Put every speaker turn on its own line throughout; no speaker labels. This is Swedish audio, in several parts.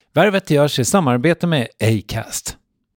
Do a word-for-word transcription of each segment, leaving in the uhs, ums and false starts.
Värvet görs i samarbete med Acast.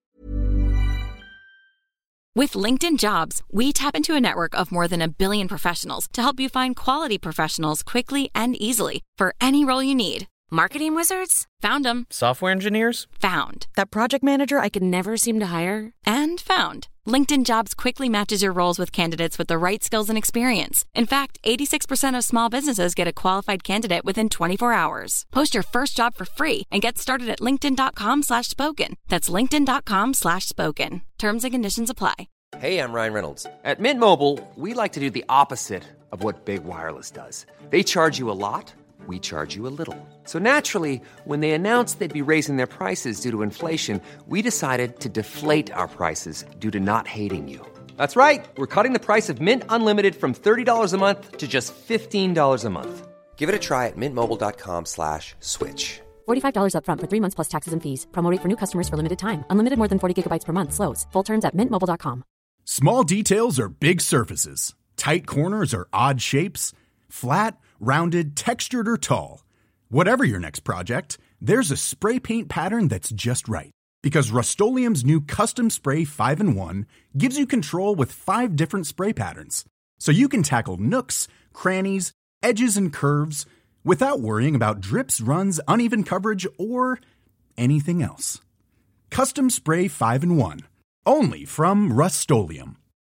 With LinkedIn Jobs, we tap into a network of more than a billion professionals to help you find quality professionals quickly and easily for any role you need. Marketing wizards? Found them.
Software engineers?
Found. That project manager I could never seem to hire? And found. LinkedIn Jobs quickly matches your roles with candidates with the right skills and experience. In fact, eighty-six percent of small businesses get a qualified candidate within twenty-four hours. Post your first job for free and get started at linkedin.com slash spoken. That's linkedin.com slash spoken. Terms and conditions apply.
Hey, I'm Ryan Reynolds. At Mint Mobile, we like to do the opposite of what Big Wireless does. They charge you a lot. We charge you a little. So naturally, when they announced they'd be raising their prices due to inflation, we decided to deflate our prices due to not hating you. That's right. We're cutting the price of Mint Unlimited from thirty dollars a month to just fifteen dollars a month. Give it a try at mintmobile.com slash switch.
forty-five dollars up front for three months plus taxes and fees. Promo rate for new customers for limited time. Unlimited more than forty gigabytes per month. Slows full terms at mint mobile dot com.
Small details are big surfaces. Tight corners are odd shapes. Flat, rounded, textured, or tall. Whatever your next project, there's a spray paint pattern that's just right. Because Rust-Oleum's new Custom Spray five in one gives you control with five different spray patterns. So you can tackle nooks, crannies, edges, and curves without worrying about drips, runs, uneven coverage, or anything else. Custom Spray five in one. Only from Rust-Oleum.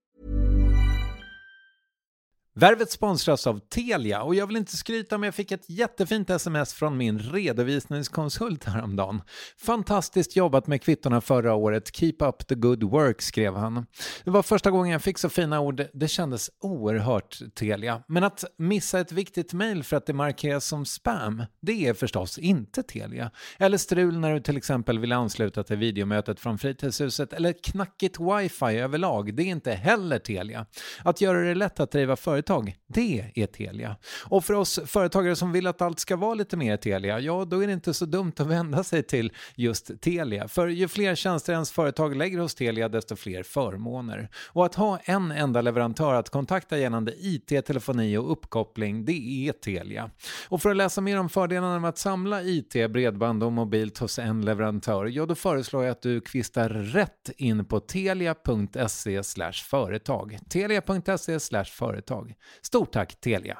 Värvet sponsras av Telia och jag vill inte skryta, men jag fick ett jättefint sms från min redovisningskonsult häromdagen. Fantastiskt jobbat med kvittorna förra året. Keep up the good work, skrev han. Det var första gången jag fick så fina ord. Det kändes oerhört Telia. Men att missa ett viktigt mejl för att det markeras som spam, det är förstås inte Telia. Eller strul när du till exempel vill ansluta till videomötet från fritidshuset, eller knackigt wifi överlag. Det är inte heller Telia. Att göra det lätt att driva företag, det är Telia. Och för oss företagare som vill att allt ska vara lite mer Telia, ja, då är det inte så dumt att vända sig till just Telia. För ju fler tjänster ens företag lägger hos Telia, desto fler förmåner. Och att ha en enda leverantör att kontakta gällande I T, telefoni och uppkoppling, det är Telia. Och för att läsa mer om fördelarna med att samla I T, bredband och mobilt hos en leverantör, ja, då föreslår jag att du kvistar rätt in på telia.se slash företag. telia.se slash företag. Stort tack Telia.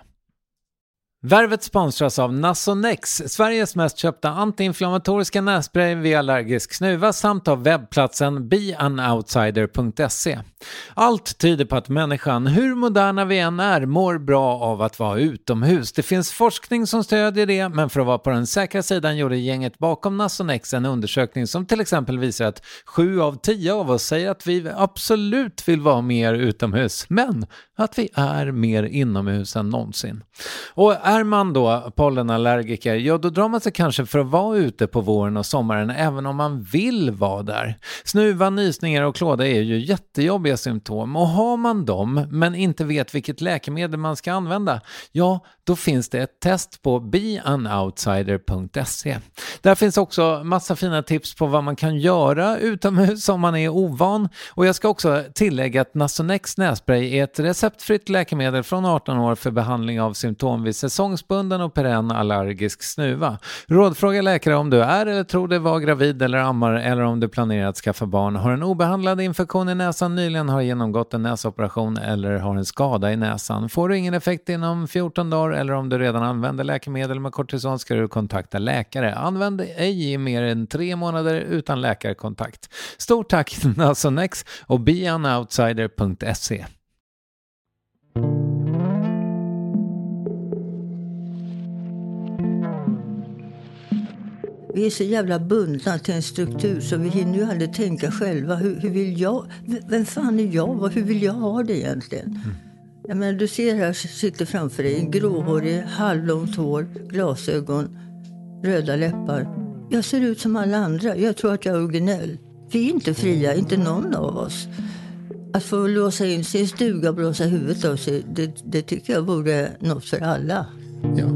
Värvet sponsras av Nasonex, Sveriges mest köpta antiinflammatoriska nässpray vid allergisk snuva, samt av webbplatsen be an outsider punkt se. Allt tyder på att människan, hur moderna vi än är, mår bra av att vara utomhus. Det finns forskning som stödjer det, men för att vara på den säkra sidan gjorde gänget bakom Nasonex en undersökning som till exempel visar att sju av tio av oss säger att vi absolut vill vara mer utomhus, men att vi är mer inomhus än någonsin. Och är man då pollenallergiker, ja, då drar man sig kanske för att vara ute på våren och sommaren även om man vill vara där. Snuva, nysningar och klåda är ju jättejobbiga symptom, och har man dem men inte vet vilket läkemedel man ska använda, ja, då finns det ett test på be an outsider punkt se. Där finns också massa fina tips på vad man kan göra utomhus om man är ovan, och jag ska också tillägga att Nasonex nässpray är ett receptfritt läkemedel från arton år för behandling av symptom vid säsongsbunden och perenn allergisk snuva. Rådfråga läkare om du är eller tror dig vara gravid eller ammar, eller om du planerar att skaffa barn, har en obehandlad infektion i näsan, nyligen har genomgått en näsoperation eller har en skada i näsan. Får du ingen effekt inom fjorton dagar, eller om du redan använder läkemedel med kortison, ska du kontakta läkare. Använd ej i mer än tre månader utan läkarkontakt. Stort tack Nasonex och be an outsider punkt se.
Vi är så jävla bundna till en struktur så vi hinner ju aldrig tänka själva. Hur, hur vill jag? Vem fan är jag? Och hur vill jag ha det egentligen? Mm. Jag menar, du ser här, sitter framför dig en gråhårig, halvlångt hår, glasögon, röda läppar. Jag ser ut som alla andra. Jag tror att jag är originell. Vi är inte fria, inte någon av oss. Att få låsa in sig i stuga och blåsa huvudet av sig, det, det tycker jag vore något för alla.
Ja.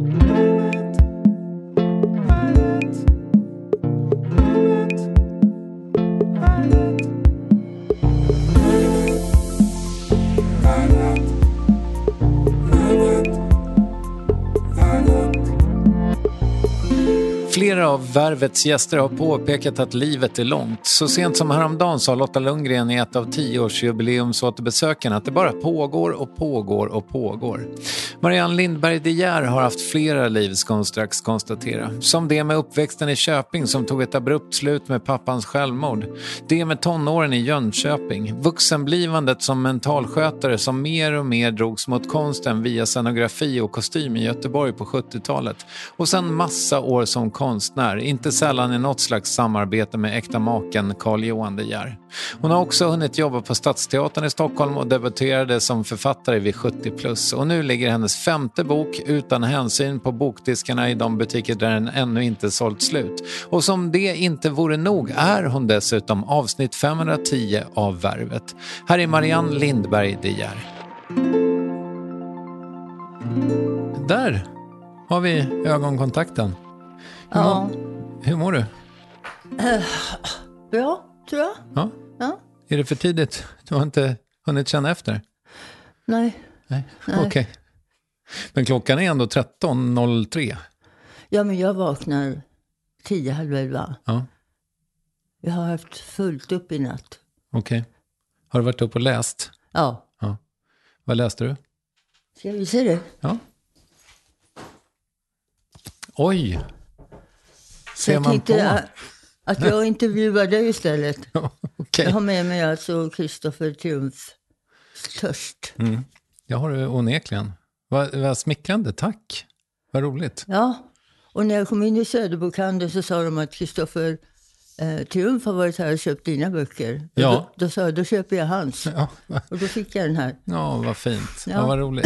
Flera av Värvets gäster har påpekat att livet är långt. Så sent som häromdagen sa Lotta Lundgren i ett av tioårsjubileumsåterbesöken att det bara pågår och pågår och pågår. Marianne Lindberg de Geer har haft flera liv, ska hon strax konstatera. Som det med uppväxten i Köping som tog ett abrupt slut med pappans självmord. Det med tonåren i Jönköping. Vuxenblivandet som mentalskötare som mer och mer drogs mot konsten via scenografi och kostym i Göteborg på sjuttiotalet. Och sen massa år som konstnär, inte sällan i något slags samarbete med äkta maken Carl Johan de Geer. Hon har också hunnit jobba på Stadsteatern i Stockholm och debuterade som författare vid sjuttio plus. Och nu ligger hennes femte bok Utan hänsyn på bokdiskarna i de butiker där den ännu inte sålt slut. Och som det inte vore nog är hon dessutom avsnitt femhundratio av Värvet. Här är Marianne Lindberg de Geer. Där har vi ögonkontakten. Hur,
Ja.
mår, hur mår du?
Uh, bra, tror jag.
Ja.
Ja.
Är det för tidigt? Du har inte hunnit känna efter?
Nej.
Nej,
Nej.
okej. Okay. Men klockan är ändå tretton noll tre.
Ja, men jag vaknar tio, halv elva.
Ja,
Jag har haft fullt upp i natt.
okej. Okay. Har du varit upp och läst?
Ja.
Ja. Vad läste du?
Ska jag visa det?
Ja. Oj!
Så
Ser
jag
man
tänkte
på?
att, att jag intervjuar dig istället.
Ja, okej.
Jag har med mig alltså Kristoffer Triumf Törst.
Mm. Jag har det onekligen. Vad, vad smickrande, tack. Vad roligt.
Ja, och när jag kom in i Söderbokhandeln så sa de att Kristoffer eh, Triumf har varit här och köpt dina böcker.
Ja.
Och då, då sa jag, då köper jag hans.
Ja,
Och då fick jag den här.
ja vad fint. Ja.
Ja.
Vad roligt.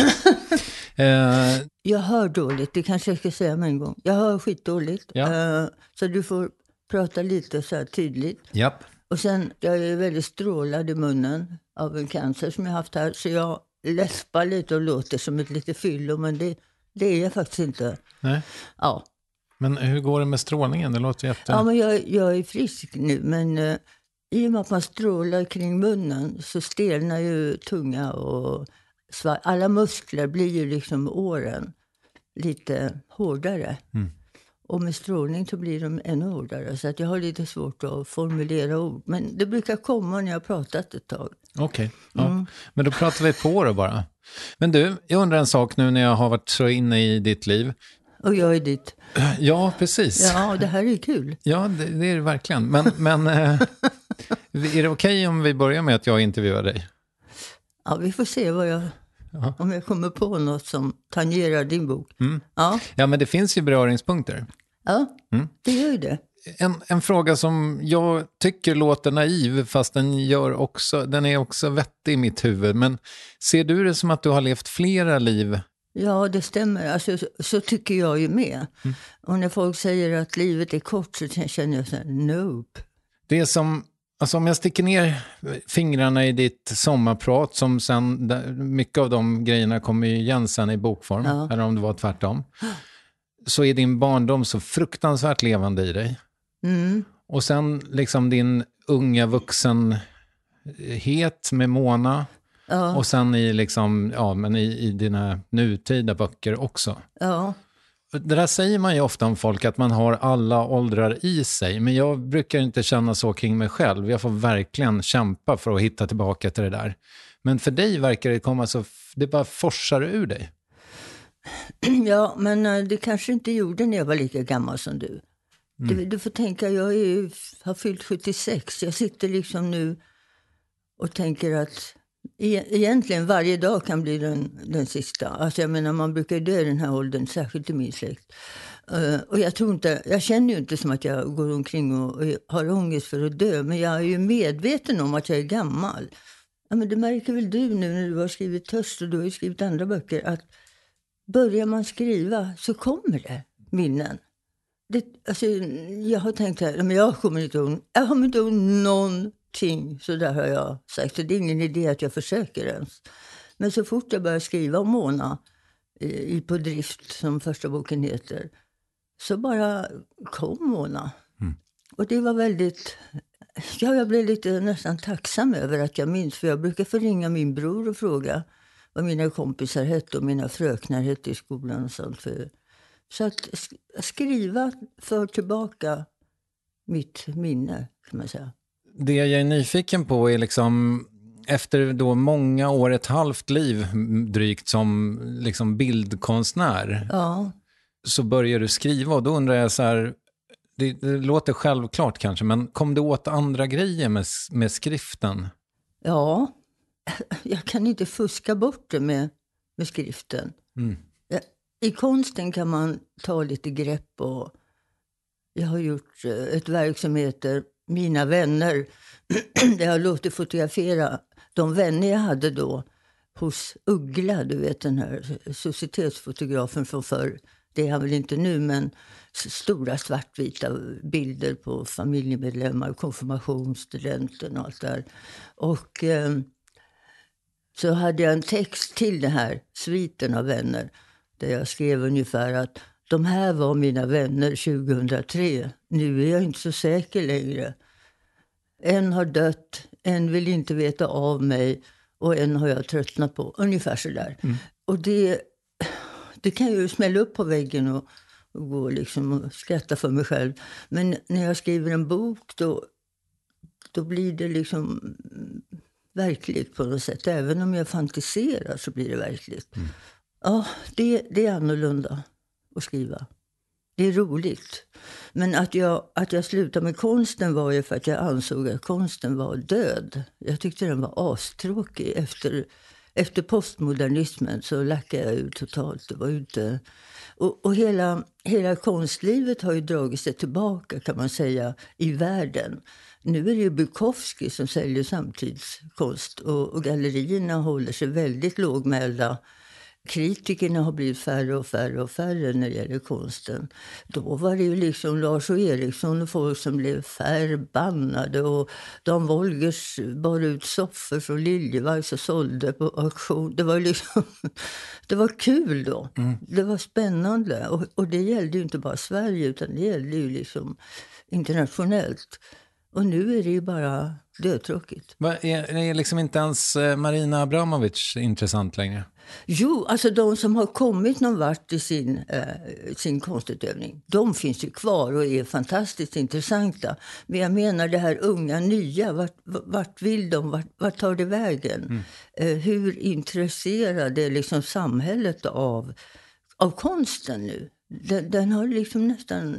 eh,
Jag hör dåligt, det kanske jag ska säga med en gång. Jag hör skitdåligt.
Ja.
Eh, så du får prata lite så här tydligt.
japp.
Och sen, jag är väldigt strålad i munnen av en cancer som jag haft här. Så jag läspar lite och låter som ett lite fyllo, men det, det är jag faktiskt inte.
Nej.
Ja,
Men hur går det med strålningen? Det låter jätte...
ja men jag, jag är frisk nu, men eh, i och med att man strålar kring munnen så stelnar ju tunga och svar- alla muskler blir ju liksom åren lite hårdare.
Mm.
Och med strålning så blir de ännu hårdare. Så att jag har lite svårt att formulera ord. Men det brukar komma när jag har pratat ett tag.
Okej, okay. Ja. Men då pratar vi på då bara. Men du, jag undrar en sak nu när jag har varit så inne i ditt liv.
Och jag är dit.
Ja, precis.
Ja, det här är kul.
Ja, det, det är det verkligen. Men, men äh, är det okej okay om vi börjar med att jag intervjuar dig?
Ja, vi får se vad jag,
Ja.
om jag kommer på något som tangerar din bok.
Mm.
Ja,
Ja, men det finns ju beröringspunkter.
ja
Mm.
det gör ju det.
En, en fråga som jag tycker låter naiv, fast den, gör också, den är också vettig i mitt huvud. Men ser du det som att du har levt flera liv?
Ja, det stämmer. Alltså, så, så tycker jag ju med.
Mm.
Och när folk säger att livet är kort så känner jag så här, nope.
Det är som, alltså om jag sticker ner fingrarna i ditt sommarprat, som sen, mycket av de grejerna kommer ju igen sen i bokform,
Ja.
eller om det var tvärtom, så är din barndom så fruktansvärt levande i dig.
Mm.
Och sen liksom din unga vuxenhet med Mona,
Ja,
och sen i, liksom, ja, men i, i dina nutida böcker också.
ja.
Det där säger man ju ofta om folk, att man har alla åldrar i sig. Men jag brukar inte känna så kring mig själv. Jag får verkligen kämpa för att hitta tillbaka till det där. Men för dig verkar det komma så, det bara forsar ur dig.
Ja, men eh, det kanske inte gjorde när jag var lika gammal som du.
Mm.
Du, du får tänka, jag är, ju- har fyllt sjuttiosex. Jag sitter liksom nu och tänker att e- egentligen varje dag kan bli den, den sista. Alltså jag menar, man brukar dö i den här åldern, särskilt i min släkt. Eh, och jag tror inte, jag känner ju inte som att jag går omkring och, och har ångest för att dö. Men jag är ju medveten om att jag är gammal. Ja, men det märker väl du nu när du har skrivit Törst och du har ju skrivit andra böcker, att börjar man skriva så kommer det minnen. Det, alltså, jag har tänkt här, men jag kommer inte ihåg, jag kommer inte ihåg någonting, så där har jag sagt. Så det är ingen idé att jag försöker ens. Men så fort jag börjar skriva om Mona i, i På drift, som första boken heter, så bara kom Mona.
Mm.
Och det var väldigt, ja, jag blev lite nästan tacksam över att jag minns, för jag brukar förringa min bror och fråga vad mina kompisar hette och mina fröknar hette i skolan och sånt. För, Så att skriva för tillbaka mitt minne, kan man säga.
Det jag är nyfiken på är liksom, efter då många år, ett halvt liv drygt som liksom bildkonstnär,
Ja.
så börjar du skriva, och då undrar jag så här, det, det låter självklart kanske, men kom det åt andra grejer med, med skriften?
Ja, jag kan inte fuska bort det med, med skriften.
Mm.
Ja, i konsten kan man ta lite grepp, och jag har gjort ett verk som heter Mina vänner. Där jag låtit fotografera de vänner jag hade då hos Uggla, du vet den här societetsfotografen från förr. Det är han väl inte nu, men stora svartvita bilder på familjemedlemmar, konfirmation, studenten och allt där. Och eh, så hade jag en text till det här, sviten av vänner, där jag skrev ungefär att de här var mina vänner tjugohundratre. Nu är jag inte så säker längre. En har dött, en vill inte veta av mig, och en har jag tröttnat på. Ungefär så där. Mm. Och det, det kan ju smälla upp på väggen och, och gå liksom och skratta för mig själv. Men när jag skriver en bok, då, då blir det liksom verkligt på något sätt. Även om jag fantiserar så blir det verkligt. Mm. Ja, det, det är annorlunda att skriva. Det är roligt. Men att jag, att jag slutade med konsten var ju för att jag ansåg att konsten var död. Jag tyckte den var astråkig. Efter, efter postmodernismen så lackade jag ut totalt. Det var inte... Och, och hela, hela konstlivet har ju dragit sig tillbaka, kan man säga, i världen. Nu är det ju Bukowski som säljer samtidskonst, och, och gallerierna håller sig väldigt lågmälda. Kritikerna har blivit färre och färre och färre när det gäller konsten. Då var det ju liksom Lars och Eriksson och folk som blev förbannade. Och Dan Wolgers bar ut soffor från Liljevalchs och sålde på auktion. Det var liksom, det var kul då. Mm. Det var spännande. Och, och det gällde ju inte bara Sverige, utan det gällde ju liksom internationellt. Och nu är det ju bara dödtråkigt.
Men är, är liksom inte ens Marina Abramovic intressant längre?
Jo, alltså de som har kommit någon vart i sin, eh, sin konstutövning, de finns ju kvar och är fantastiskt intressanta. Men jag menar det här unga, nya, vart, vart vill de, vart, vart tar det vägen? Mm. Eh, hur intresserade är liksom samhället av, av konsten nu? Den, den har liksom nästan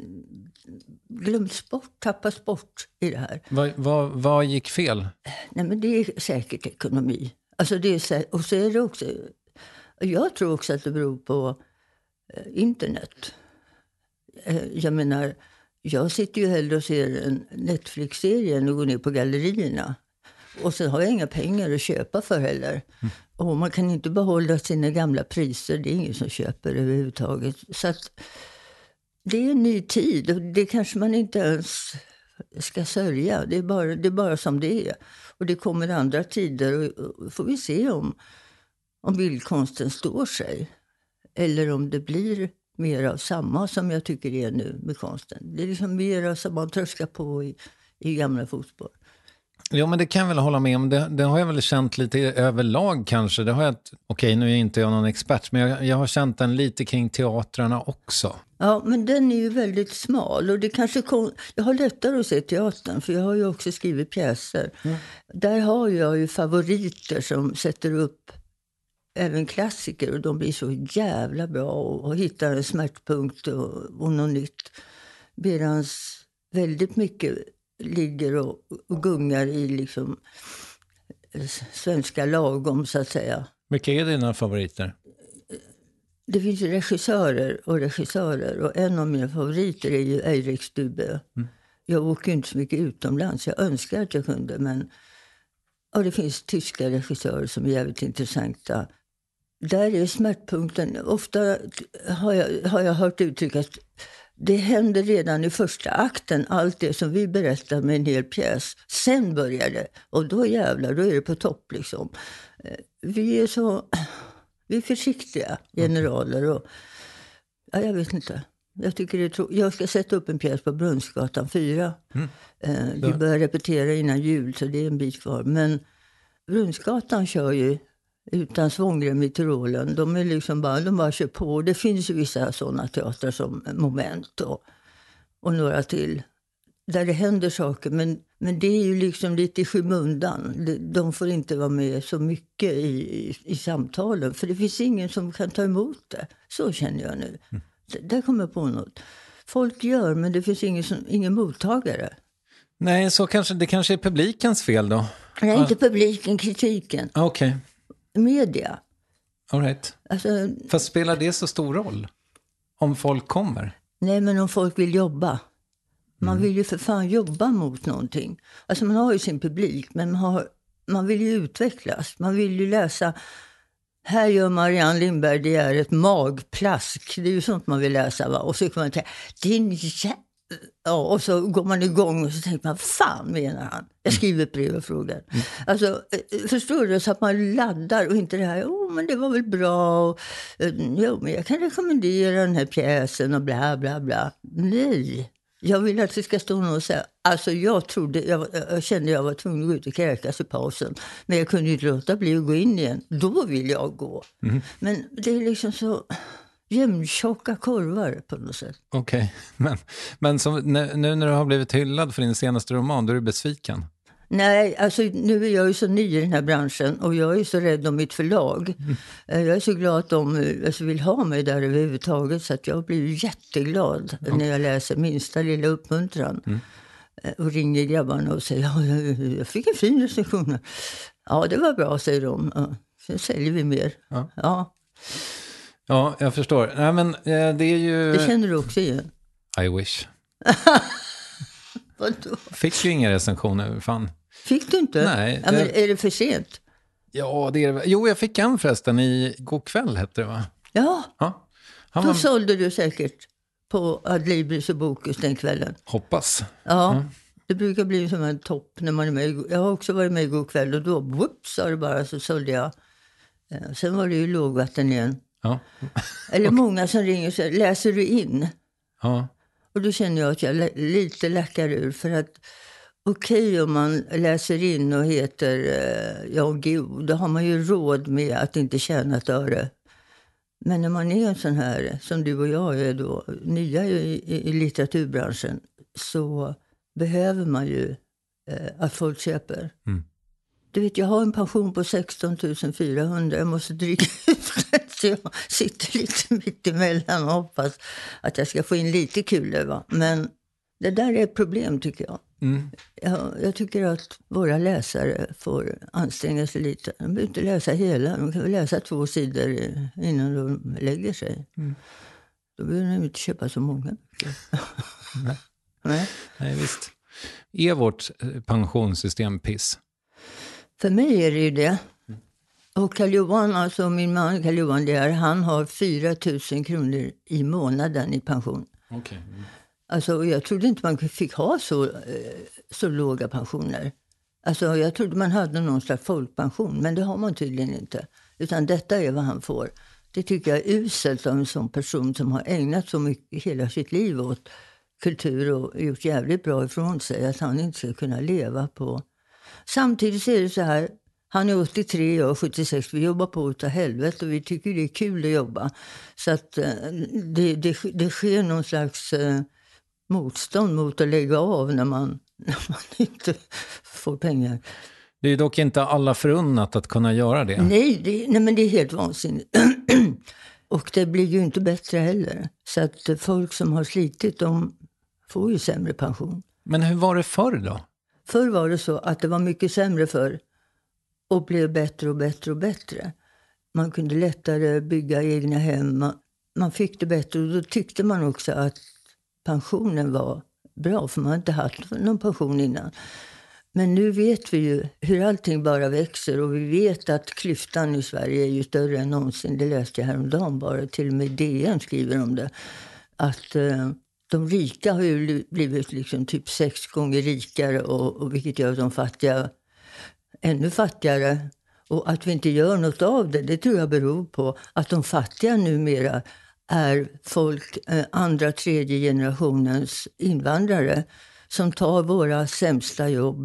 glömts bort, tappats bort i det här.
Vad, vad, vad gick fel?
Nej, men det är säkert ekonomi. Alltså det är, och så är det också, jag tror också att det beror på eh, internet. Eh, jag menar, jag sitter ju hellre och ser en Netflix-serie än att gå ner på gallerierna. Och sen har jag inga pengar att köpa för heller. Mm. Och man kan inte behålla sina gamla priser, det är ingen som köper överhuvudtaget. Så att det är en ny tid, och det kanske man inte ens ska sörja. Det är bara, det är bara som det är. Och det kommer andra tider, och får vi se om, om bildkonsten står sig. Eller om det blir mer av samma som jag tycker det är nu med konsten. Det är liksom mer som man tröskar på i, i gamla fotspår.
Ja, men det kan jag väl hålla med om. Det, det har jag väl känt lite överlag kanske. Det har jag, okej, nu är inte jag någon expert, men jag, jag har känt den lite kring teatrarna också.
Ja, men den är ju väldigt smal, och det kanske kom, jag har lättare att se teatern, för jag har ju också skrivit pjäser. Mm. Där har jag ju favoriter som sätter upp även klassiker, och de blir så jävla bra och, och hittar en smärtpunkt och, och något nytt. Medans väldigt mycket ligger och, och gungar i liksom svenska lagom, så att säga.
Vilka är dina favoriter?
Det finns ju regissörer och regissörer, och en av mina favoriter är ju Eirik Stubbe. Mm. Jag åker inte så mycket utomlands, jag önskar att jag kunde, men ja, det finns tyska regissörer som är jävligt intressanta. Där är smärtpunkten, ofta har jag, har jag hört uttryck att det händer redan i första akten, allt det som vi berättar med en hel pjäs. Sen börjar det, och då jävlar, då är det på topp liksom. Vi är så... Vi är försiktiga generaler, och ja, jag vet inte. Jag tycker det är tro- jag ska sätta upp en pjäs på Brunnsgatan fyra. Mm. Eh, vi börjar repetera innan jul, så det är en bit kvar. Men Brunnsgatan kör ju utan svångrem i Tyrolen. De är liksom bara, de bara kör på. Det finns ju vissa sådana teatrar som Moment och, och några till. Där det händer saker, men, men det är ju liksom lite i skymundan. De, de får inte vara med så mycket i, i, i samtalen. För det finns ingen som kan ta emot det. Så känner jag nu. Mm. D- där kommer jag på något. Folk gör, men det finns ingen, som, ingen mottagare.
Nej, så kanske, det kanske är publikens fel då?
Nej, inte publiken, kritiken.
Okej. Okay.
Media.
All right.
Alltså,
fast spelar det så stor roll? Om folk kommer?
Nej, men om folk vill jobba. Man vill ju för fan jobba mot någonting. Alltså man har ju sin publik, men man, har, man vill ju utvecklas. Man vill ju läsa, här gör Marianne Lindberg, det är ett magplask. Det är ju sånt man vill läsa, va? Och så kan man tänka, din jä... Ja, och så går man igång och så tänker man, fan menar han? Jag skriver brev och frågar. Mm. Alltså, förstår du? Så att man laddar och inte det här, oh, men det var väl bra. Och, jo, men jag kan rekommendera den här pjäsen och bla bla bla. Nej. Jag vill att det ska stå någon och säga, alltså jag trodde, jag, jag kände jag var tvungen att gå ut och kräkas i pausen. Men jag kunde inte låta bli att gå in igen. Då vill jag gå. Mm. Men det är liksom så jämntjocka korvar på något sätt.
Okej, okay. men, men som, nu, nu när du har blivit hyllad för din senaste roman, då är du besviken?
Nej, alltså nu är jag ju så ny i den här branschen och jag är så rädd om mitt förlag. Mm. Jag är så glad att de alltså, vill ha mig där överhuvudtaget, så att jag blir jätteglad mm. när jag läser minsta lilla uppmuntran. Mm. Och ringer grabbarna och säger, ja, jag fick en fin recension. Ja, det var bra, säger de. Ja, så säljer vi mer. Ja,
ja. ja jag förstår. Nej, men det är ju...
Det känner du också igen.
I wish.
Vadå?
Fick ju inga recensioner, fan.
Fick du inte?
Nej.
Ja, men är det för sent?
Ja, det är det. Jo, jag fick en förresten i går kväll, hette det, va?
Ja,
ja.
Han då var... sålde du säkert på Adlibris och Bokus den kvällen.
Hoppas.
Ja, mm. Det brukar bli som en topp när man är med. Jag har också varit med i går kväll och då, whoops, sa det bara, så sålde jag. Sen var det ju lågvatten igen. Ja. Eller okay. Många som ringer och säger, läser du in?
Ja.
Och då känner jag att jag lite lackar ur, för att okej okay, om man läser in och heter eh, ja god, då har man ju råd med att inte tjäna ett öre. Men när man är en sån här, som du och jag är då, nya i, i, i litteraturbranschen, så behöver man ju eh, att folk köper. Mm. Du vet, jag har en pension på sexton tusen fyrahundra. Jag måste dryga ut det, så jag sitter lite mitt emellan och hoppas att jag ska få in lite kulor, va? Men det där är ett problem, tycker jag. Mm. jag. Jag tycker att våra läsare får anstränga sig lite. De behöver inte läsa hela. De kan väl läsa två sidor innan de lägger sig. Mm. Då behöver de inte köpa så många.
Nej. Nej. Nej, visst. Är vårt pensionssystem piss?
För mig är det ju det. Och Karl-Johan, alltså min man Karl-Johan, det är, han har fyra tusen kronor i månaden i pension.
Okej. Okay. Mm.
Alltså jag trodde inte man fick ha så, så låga pensioner. Alltså jag trodde man hade någon slags folkpension, men det har man tydligen inte. Utan detta är vad han får. Det tycker jag är uselt av en sån person som har ägnat så mycket hela sitt liv åt kultur och gjort jävligt bra ifrån sig, att han inte ska kunna leva på. Samtidigt är det så här, han är åttiotre, jag är sjuttiosex, vi jobbar på utav helvete och vi tycker det är kul att jobba. Så att det, det, det sker någon slags eh, motstånd mot att lägga av när man, när man inte får pengar.
Det är dock inte alla förunnat att kunna göra det.
Nej, det, nej men det är helt vansinnigt. Och det blir ju inte bättre heller. Så att folk som har slitit, de får ju sämre pension.
Men hur var det förr då?
Förr var det så att det var mycket sämre förr. Och blev bättre och bättre och bättre. Man kunde lättare bygga egna hem. Man, man fick det bättre och då tyckte man också att pensionen var bra. För man hade inte haft någon pension innan. Men nu vet vi ju hur allting bara växer. Och vi vet att klyftan i Sverige är ju större än någonsin. Det läste jag häromdagen bara. Till och med D N skriver om det. Att eh, de rika har ju blivit liksom typ sex gånger rikare. Och, och vilket gör de fattiga ännu fattigare. Och att vi inte gör något av det, det tror jag beror på att de fattiga numera är folk, eh, andra, tredje generationens invandrare som tar våra sämsta jobb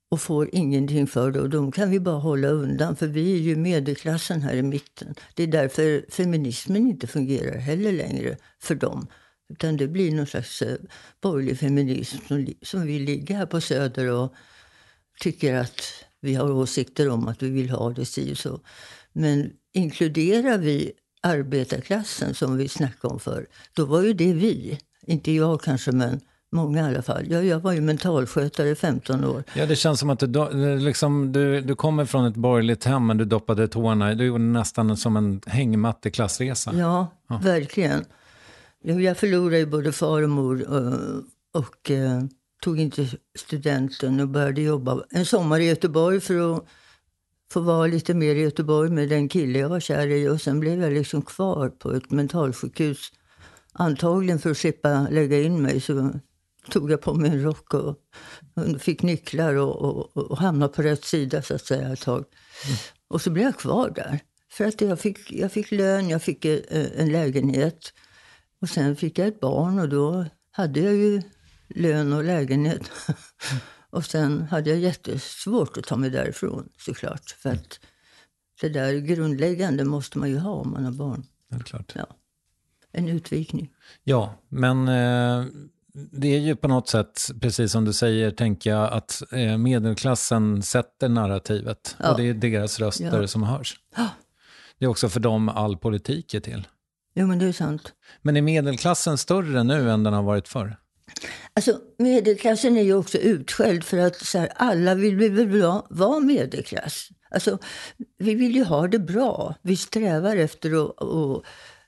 och får ingenting för det. Och de kan vi bara hålla undan, för vi är ju medelklassen här i mitten. Det är därför feminismen inte fungerar heller längre för dem. Utan det blir någon slags eh, borgerlig feminism som, som vill ligga här på Söder och tycker att vi har åsikter om att vi vill ha det si och så. Men inkluderar vi arbetarklassen som vi snackade om för, då var ju det vi. Inte jag kanske, men många i alla fall. Jag, jag var ju mentalskötare i femton år.
Ja, det känns som att du, liksom, du, du kommer från ett borgerligt hem, men du doppade tårna. Du gjorde nästan som en hängmatt i klassresa.
Ja, ja. Verkligen. Jag förlorade ju både far och mor och, och eh, tog inte studenten och började jobba en sommar i Göteborg för att få vara lite mer i Göteborg med den kille jag var kär i. Och sen blev jag liksom kvar på ett mentalsjukhus. Antagligen för att slippa lägga in mig så tog jag på mig en rock och, och fick nycklar och, och, och hamnade på rätt sida så att säga ett tag. Mm. Och så blev jag kvar där. För att jag fick, jag fick lön, jag fick en, en lägenhet. Och sen fick jag ett barn och då hade jag ju lön och lägenhet. Mm. Och sen hade jag jättesvårt att ta mig därifrån såklart. För att det där grundläggande måste man ju ha om man har barn.
Det är klart.
Ja. En utvikning.
Ja, men eh, det är ju på något sätt, precis som du säger, tänker jag att eh, medelklassen sätter narrativet. Ja. Och det är deras röster ja. som hörs.
Ja.
Det är också för dem all politik är till.
Jo, men det är sant.
Men är medelklassen större nu än den har varit förr?
Alltså, medelklassen är ju också utskälld för att så här, alla vill vi väl vara medelklass. Alltså, vi vill ju ha det bra. Vi strävar efter att och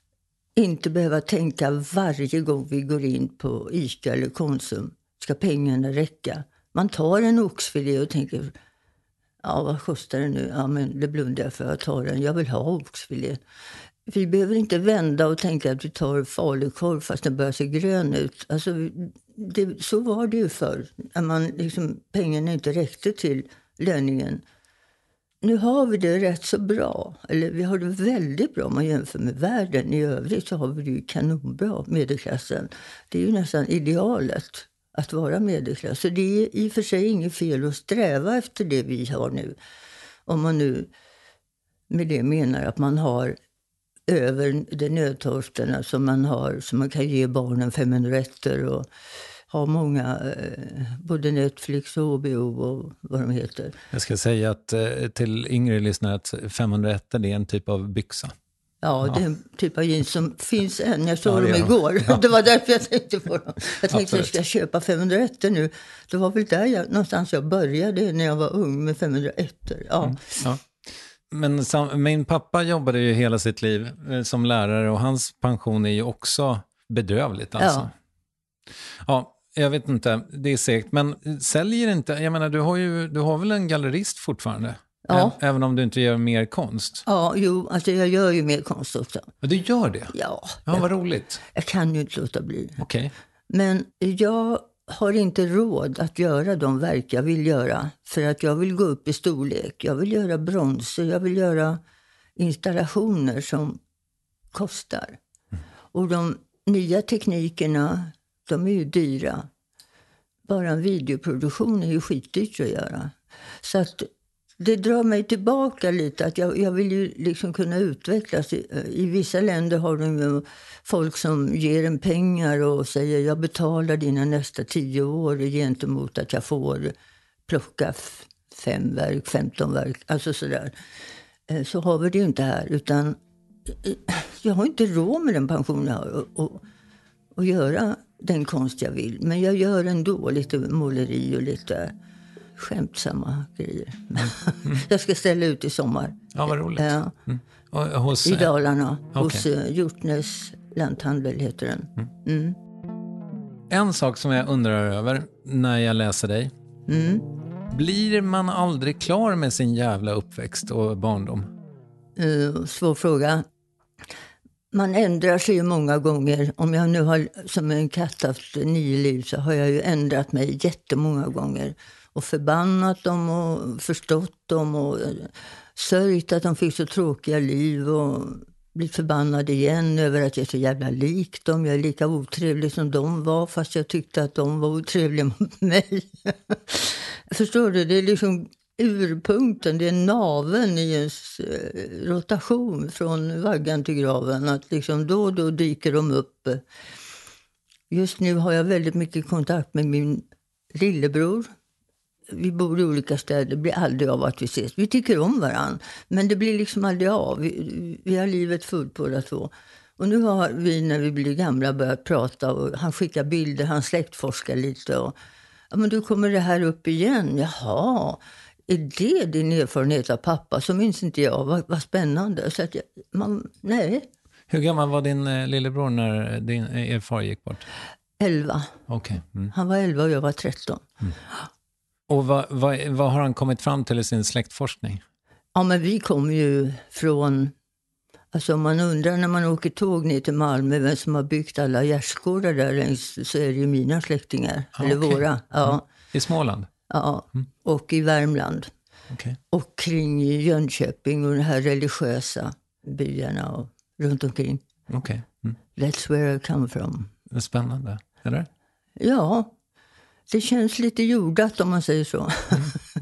inte behöva tänka varje gång vi går in på Ica eller Konsum. Ska pengarna räcka? Man tar en oxfilé och tänker, ja, vad kostar det nu? Ja, men det blundar jag för att ta den. Jag vill ha oxfilé. Vi behöver inte vända och tänka att vi tar falukorv fast den börjar se grön ut. Alltså, det, så var det ju förr. När man liksom, pengarna inte räckte till löningen. Nu har vi det rätt så bra. Eller vi har det väldigt bra om man jämför med världen. I övrigt så har vi det ju kanonbra, medelklassen. Det är ju nästan idealet att vara medelklass. Så det är i och för sig inget fel att sträva efter det vi har nu. Om man nu med det menar att man har över de nödtorfterna som man har, som man kan ge barnen femhundra rätter och ha många, eh, både Netflix och H B O och vad de heter.
Jag ska säga att eh, till yngre lyssnare att femhundra rätter är en typ av byxa.
Ja, ja, det är en typ av jeans som finns än. Jag såg
ja,
dem igår. Ja. Det var därför jag tänkte på dem. Jag tänkte att jag ska köpa femhundra rätter nu. Det var väl där jag, någonstans jag började när jag var ung med femhundra rätter. Ja. Mm, ja.
Men sam, min pappa jobbade ju hela sitt liv eh, som lärare och hans pension är ju också bedrövligt alltså. Ja. Ja, jag vet inte, det är säkert. Men säljer inte, jag menar du har ju, du har väl en gallerist fortfarande?
Ja.
Ä- även om du inte gör mer konst?
Ja, jo, alltså jag gör ju mer konst också.
Och du gör det?
Ja.
Ja, vad roligt.
Jag kan ju inte låta bli.
Okej. Okay.
Men jag har inte råd att göra de verk jag vill göra. För att jag vill gå upp i storlek. Jag vill göra bronser, jag vill göra installationer som kostar. Mm. Och de nya teknikerna, de är ju dyra. Bara en videoproduktion är ju skitdyrt att göra. Så att det drar mig tillbaka lite. Att jag, jag vill ju liksom kunna utvecklas. I, I vissa länder har de ju folk som ger en pengar och säger jag betalar dina nästa tio år gentemot att jag får plocka f- fem verk, femton verk. Alltså sådär. Så har vi det ju inte här. Utan jag har inte råd med den pensionen jag har och, och, och göra den konst jag vill. Men jag gör ändå lite måleri och lite skämtsamma grejer. Mm. Jag ska ställa ut i sommar.
Ja, vad roligt.
Ja.
Mm. Och, hos,
I Dalarna.
Okay.
Hos uh, Hjortnäs lanthandel heter den. Mm. Mm.
En sak som jag undrar över när jag läser dig.
Mm.
Blir man aldrig klar med sin jävla uppväxt och barndom?
Uh, svår fråga. Man ändrar sig ju många gånger. Om jag nu har som en katt haft nio liv så har jag ju ändrat mig jättemånga gånger. Och förbannat dem och förstått dem och sörjt att de fick så tråkiga liv och blivit förbannad igen över att jag är så jävla lik dem. Jag är lika otrevlig som de var fast jag tyckte att de var otrevliga mot mig. Förstår du, det är liksom urpunkten, det är naveln i ens eh, rotation från vaggan till graven. Att liksom då och då dyker de upp. Just nu har jag väldigt mycket kontakt med min lillebror. Vi bor i olika städer, det blir aldrig av att vi ses. Vi tycker om varann, men det blir liksom aldrig av. Vi, vi har livet fullt båda två. Och nu har vi när vi blir gamla börjat prata och han skickar bilder, han släktforskar lite. Och, ja, men då kommer det här upp igen. Jaha, är det din erfarenhet av pappa? Så minns inte jag, vad, vad spännande. Så att jag, man, nej.
Hur gammal var din eh, lillebror när din er far gick bort?
elva.
Okej. Okay. Mm.
Han var elva och jag var tretton. Mm.
Och vad, vad, vad har han kommit fram till i sin släktforskning?
Ja, men vi kommer ju från... Alltså om man undrar när man åker tåg ner till Malmö vem som har byggt alla gärdsgårdar där längs, så är det ju mina släktingar. Ah, eller okay. våra. Ja.
Mm. I Småland?
Ja, mm. och i Värmland.
Okay.
Och kring Jönköping och de här religiösa byarna och runt omkring.
Okay. Mm.
That's where I come from.
Det är spännande, eller?
Ja, det känns lite jordat om man säger så. Mm.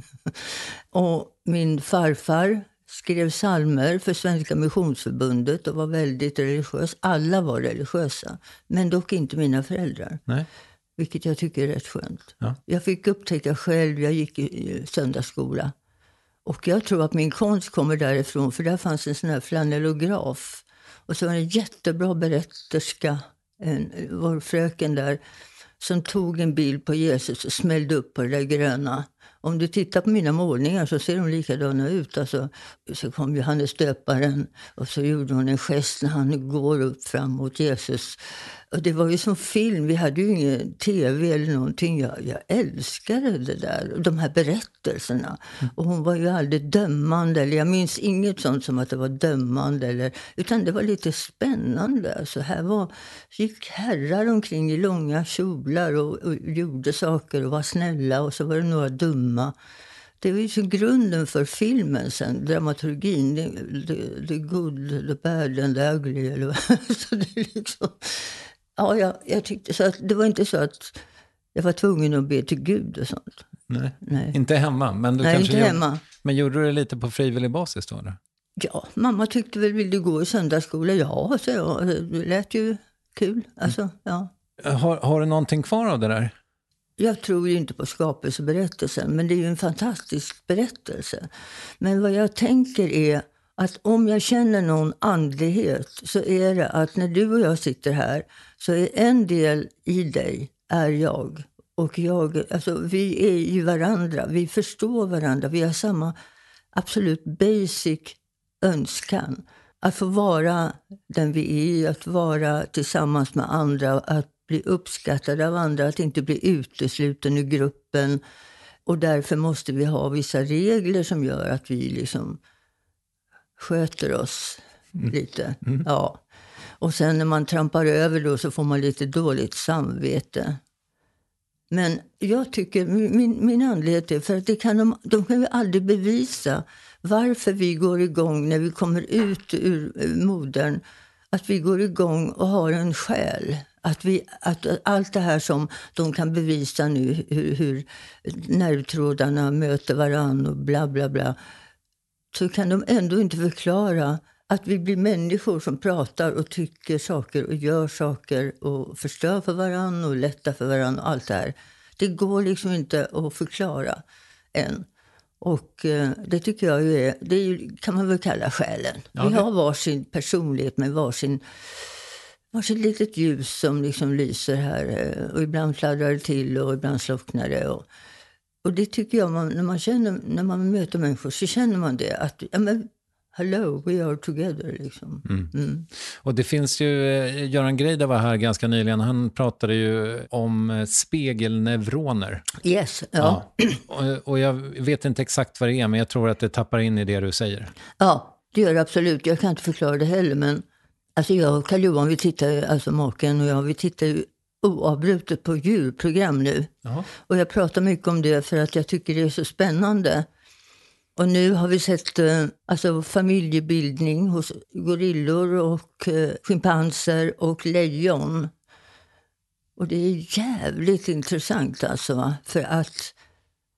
Och min farfar skrev psalmer för Svenska Missionsförbundet och var väldigt religiös. Alla var religiösa, men dock inte mina föräldrar.
Nej.
Vilket jag tycker är rätt skönt.
Ja.
Jag fick upptäcka själv, jag gick i söndagsskola. Och jag tror att min konst kommer därifrån, för där fanns en sån här flanellograf. Och så var det en jättebra berätterska, en, vår fröken där, som tog en bild på Jesus och smällde upp på det där gröna. Om du tittar på mina målningar så ser de likadana ut. Alltså, så kom Johannes döparen och så gjorde hon en gest när han går upp fram mot Jesus. Och det var ju som film, vi hade ju ingen tv eller någonting. Jag, jag älskade det där, de här berättelserna. Mm. Och hon var ju aldrig dömande, eller jag minns inget sånt som att det var dömande. Eller, utan det var lite spännande. Alltså, här var, gick herrar omkring i långa kjolar och, och gjorde saker och var snälla. Och så var det några dumma. Det var ju så grunden för filmen sen, dramaturgin. The, the, the good, the bad and the ugly. Eller, så det är liksom... Ja, jag, jag tyckte så att det var inte så att jag var tvungen att be till Gud och sånt.
Nej,
Nej.
Inte hemma. Men du
Nej,
kanske
inte
gjorde,
hemma.
Men gjorde du det lite på frivillig basis då? Eller?
Ja, mamma tyckte väl, vill du gå i söndagsskola? Ja, så jag, det lät ju kul. Alltså, mm. ja.
Har, har du någonting kvar av det där?
Jag tror ju inte på skapelseberättelsen, men det är ju en fantastisk berättelse. Men vad jag tänker är att om jag känner någon andlighet så är det att när du och jag sitter här så är en del i dig är jag. Och jag, alltså vi är ju varandra, vi förstår varandra, vi har samma absolut basic önskan. Att få vara den vi är, att vara tillsammans med andra, att bli uppskattad av andra, att inte bli utesluten ur gruppen. Och därför måste vi ha vissa regler som gör att vi liksom sköter oss mm. lite. Mm. Ja. Och sen när man trampar över då så får man lite dåligt samvete. Men jag tycker, min, min andlighet är för att det kan de, de kan vi aldrig bevisa varför vi går igång när vi kommer ut ur modern. Att vi går igång och har en själ. Att, vi, att allt det här som de kan bevisa nu, hur, hur nervtrådarna möter varann och bla bla bla. Så kan de ändå inte förklara att vi blir människor som pratar och tycker saker och gör saker och förstör för varann och lättar för varann och allt det här. Det går liksom inte att förklara än. Och eh, det tycker jag ju är, det är ju, kan man väl kalla själen. Ja, vi har varsin personlighet med varsin, varsin litet ljus som liksom lyser här. Och ibland fladdrar det till och ibland slocknar det. Och, och det tycker jag, man, när, man känner, när man möter människor så känner man det. Att, ja men, hello, we are together liksom. Mm. Mm.
Och det finns ju, Göran Greider var här ganska nyligen, han pratade ju om spegelneuroner.
Yes, ja.
ja. Och, och jag vet inte exakt vad det är, men jag tror att det tappar in i det du säger.
Ja, det gör det absolut. Jag kan inte förklara det heller, men alltså jag och Karl-Johan, vi tittar, alltså maken och jag, vi tittar ju oavbrutet på djurprogram nu. Jaha. Och jag pratar mycket om det för att jag tycker det är så spännande. Och nu har vi sett eh, alltså familjebildning hos gorillor och eh, schimpanser och lejon. Och det är jävligt intressant alltså, för att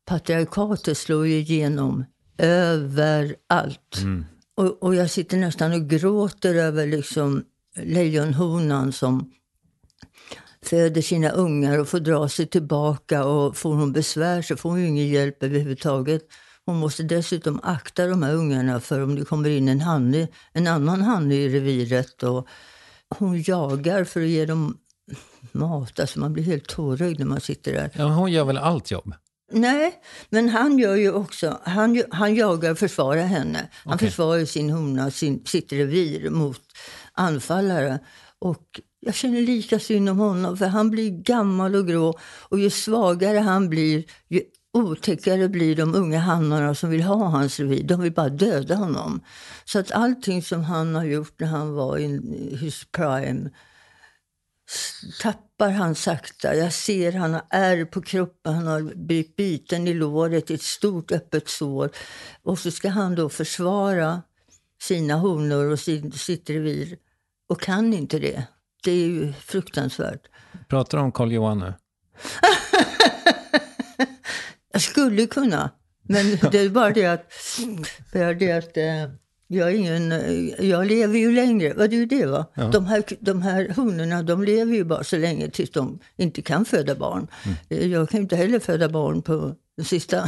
patriarkatet slår ju igenom överallt. Mm. Och, och jag sitter nästan och gråter över liksom lejonhonan som föder sina ungar och får dra sig tillbaka, och får hon besvär så får hon ju ingen hjälp överhuvudtaget. Hon måste dessutom akta de här ungarna för om det kommer in en hanne, en annan hanne i reviret, och hon jagar för att ge dem mat. Alltså man blir helt tårögd när man sitter där.
Ja, hon gör väl allt jobb?
Nej, men han gör ju också, han, han jagar och försvarar henne. Han okay. försvarar sin hona, sin, sitt revir mot anfallare. Och jag känner lika synd om honom, för han blir gammal och grå. Och ju svagare han blir, ju otäckare blir de unga hannarna som vill ha hans revir. De vill bara döda honom. Så att allting som han har gjort när han var i his prime tappar han sakta. Jag ser han har ärr på kroppen, han har blivit biten i låret, ett stort öppet sår. Och så ska han då försvara sina honor och sin, sitt revir. Och kan inte det. Det är ju fruktansvärt.
Pratar du om Karl Johan nu?
Jag skulle kunna. Men det är bara det att, bara det att eh, jag, är ingen, jag lever ju längre. Vad är ju det va? Ja. De, här, de här honorna, de lever ju bara så länge tills de inte kan föda barn. Mm. Jag kan inte heller föda barn på de sista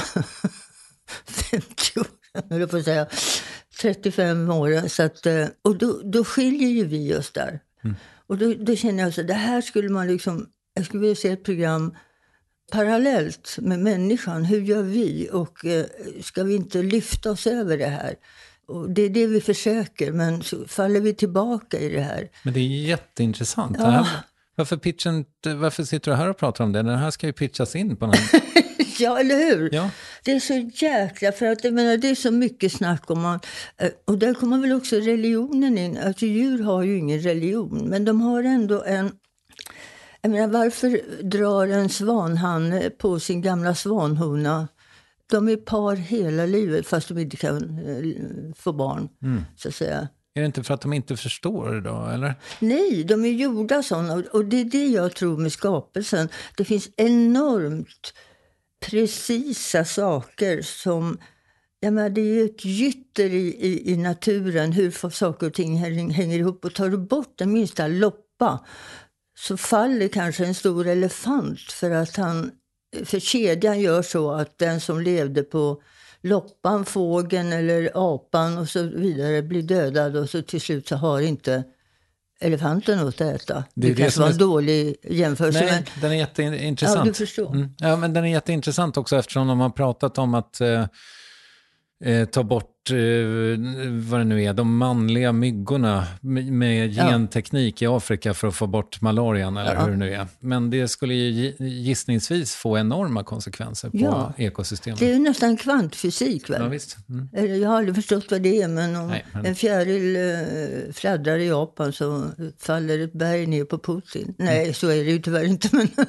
femtio åren, eller får säga trettiofem åren. Så att, och då, då skiljer ju vi oss där. Mm. Och då, då känner jag så, det här skulle man liksom, jag skulle vilja se ett program parallellt med människan. Hur gör vi? Och eh, ska vi inte lyfta oss över det här? Och det är det vi försöker, men så faller vi tillbaka i det här.
Men det är jätteintressant.
Ja.
Det här, varför, pitchen, varför sitter du här och pratar om det? Den här ska ju pitchas in på någon.
Ja, eller hur?
Ja.
Det är så jäkla, för att jag menar, det är så mycket snack om man, och där kommer väl också religionen in. Alltså djur har ju ingen religion, men de har ändå en, jag menar, varför drar en svanhanne på sin gamla svanhona? De är par hela livet fast de inte kan få barn, mm. så att säga.
Är det inte för att de inte förstår det då, eller?
Nej, de är gjorda sådana, och det är det jag tror med skapelsen. Det finns enormt precisa saker som, jag menar, det är ett gytter i, i, i naturen, hur saker och ting hänger ihop. Och tar du bort den minsta loppa så faller kanske en stor elefant, för att han, för kedjan gör så att den som levde på loppan, fågeln eller apan och så vidare blir dödad, och så till slut så har inte elefanten åt att äta. Det, det kanske var en är... dålig jämförelse.
Nej, men... den är jätteintressant.
Ja, du förstår.
Mm. Ja, men den är jätteintressant också, eftersom de har pratat om att eh, eh, ta bort eh, vad det nu är, de manliga myggorna med genteknik ja. i Afrika för att få bort malarian, eller ja. hur det nu är. Men det skulle ju gissningsvis få enorma konsekvenser på ja. ekosystemet.
Det är ju nästan kvantfysik, väl?
Ja, visst. Mm.
Jag har aldrig förstått vad det är, men om
Nej, men...
en fjäril äh, fladdrar i Japan så faller ett berg ner på Putin. Nej, mm. så är det ju tyvärr inte, men ja.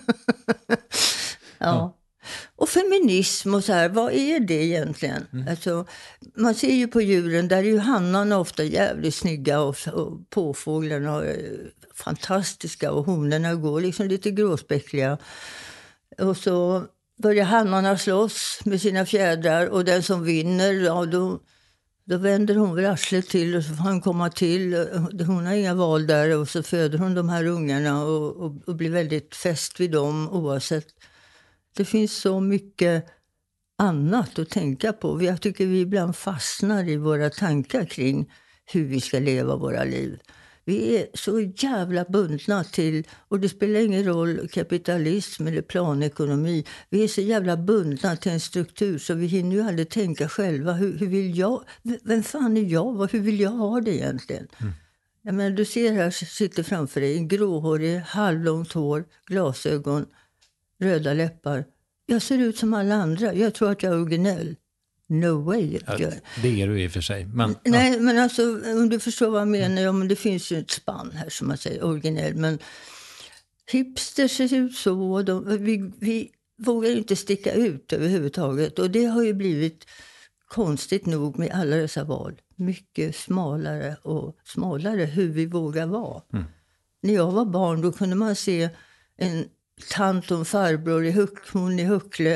ja. Och feminism och så här, vad är det egentligen? Mm. Alltså, man ser ju på djuren, där är ju hannarna ofta jävligt snygga, och, och påfåglarna är fantastiska, och honorna går liksom lite gråspäckliga. Och så börjar hannarna slåss med sina fjädrar, och den som vinner, ja, då, då vänder hon väl arslet till, och så får han komma till. Hon har inga val där, och så föder hon de här ungarna och, och, och blir väldigt fäst vid dem oavsett. Det finns så mycket annat att tänka på. Jag tycker vi ibland fastnar i våra tankar kring hur vi ska leva våra liv. Vi är så jävla bundna till, och det spelar ingen roll kapitalism eller planekonomi. Vi är så jävla bundna till en struktur så vi hinner ju aldrig tänka själva. Hur, hur vill jag, vem fan är jag och hur vill jag ha det egentligen? Mm. Jag menar, du ser här, sitter framför dig en gråhårig, halvlångt hår, glasögon, röda läppar. Jag ser ut som alla andra. Jag tror att jag är originell. No way.
Ja, det är du i och för sig. Men,
Nej,
ja.
men alltså, om du förstår vad jag menar. Ja, men det finns ju ett spann här som man säger, originell. Men hipsters ser ut så. De, vi, vi vågar inte sticka ut överhuvudtaget. Och det har ju blivit konstigt nog med alla dessa val. Mycket smalare och smalare hur vi vågar vara. Mm. När jag var barn då kunde man se en tant och en farbror i Huck, hon i Huckle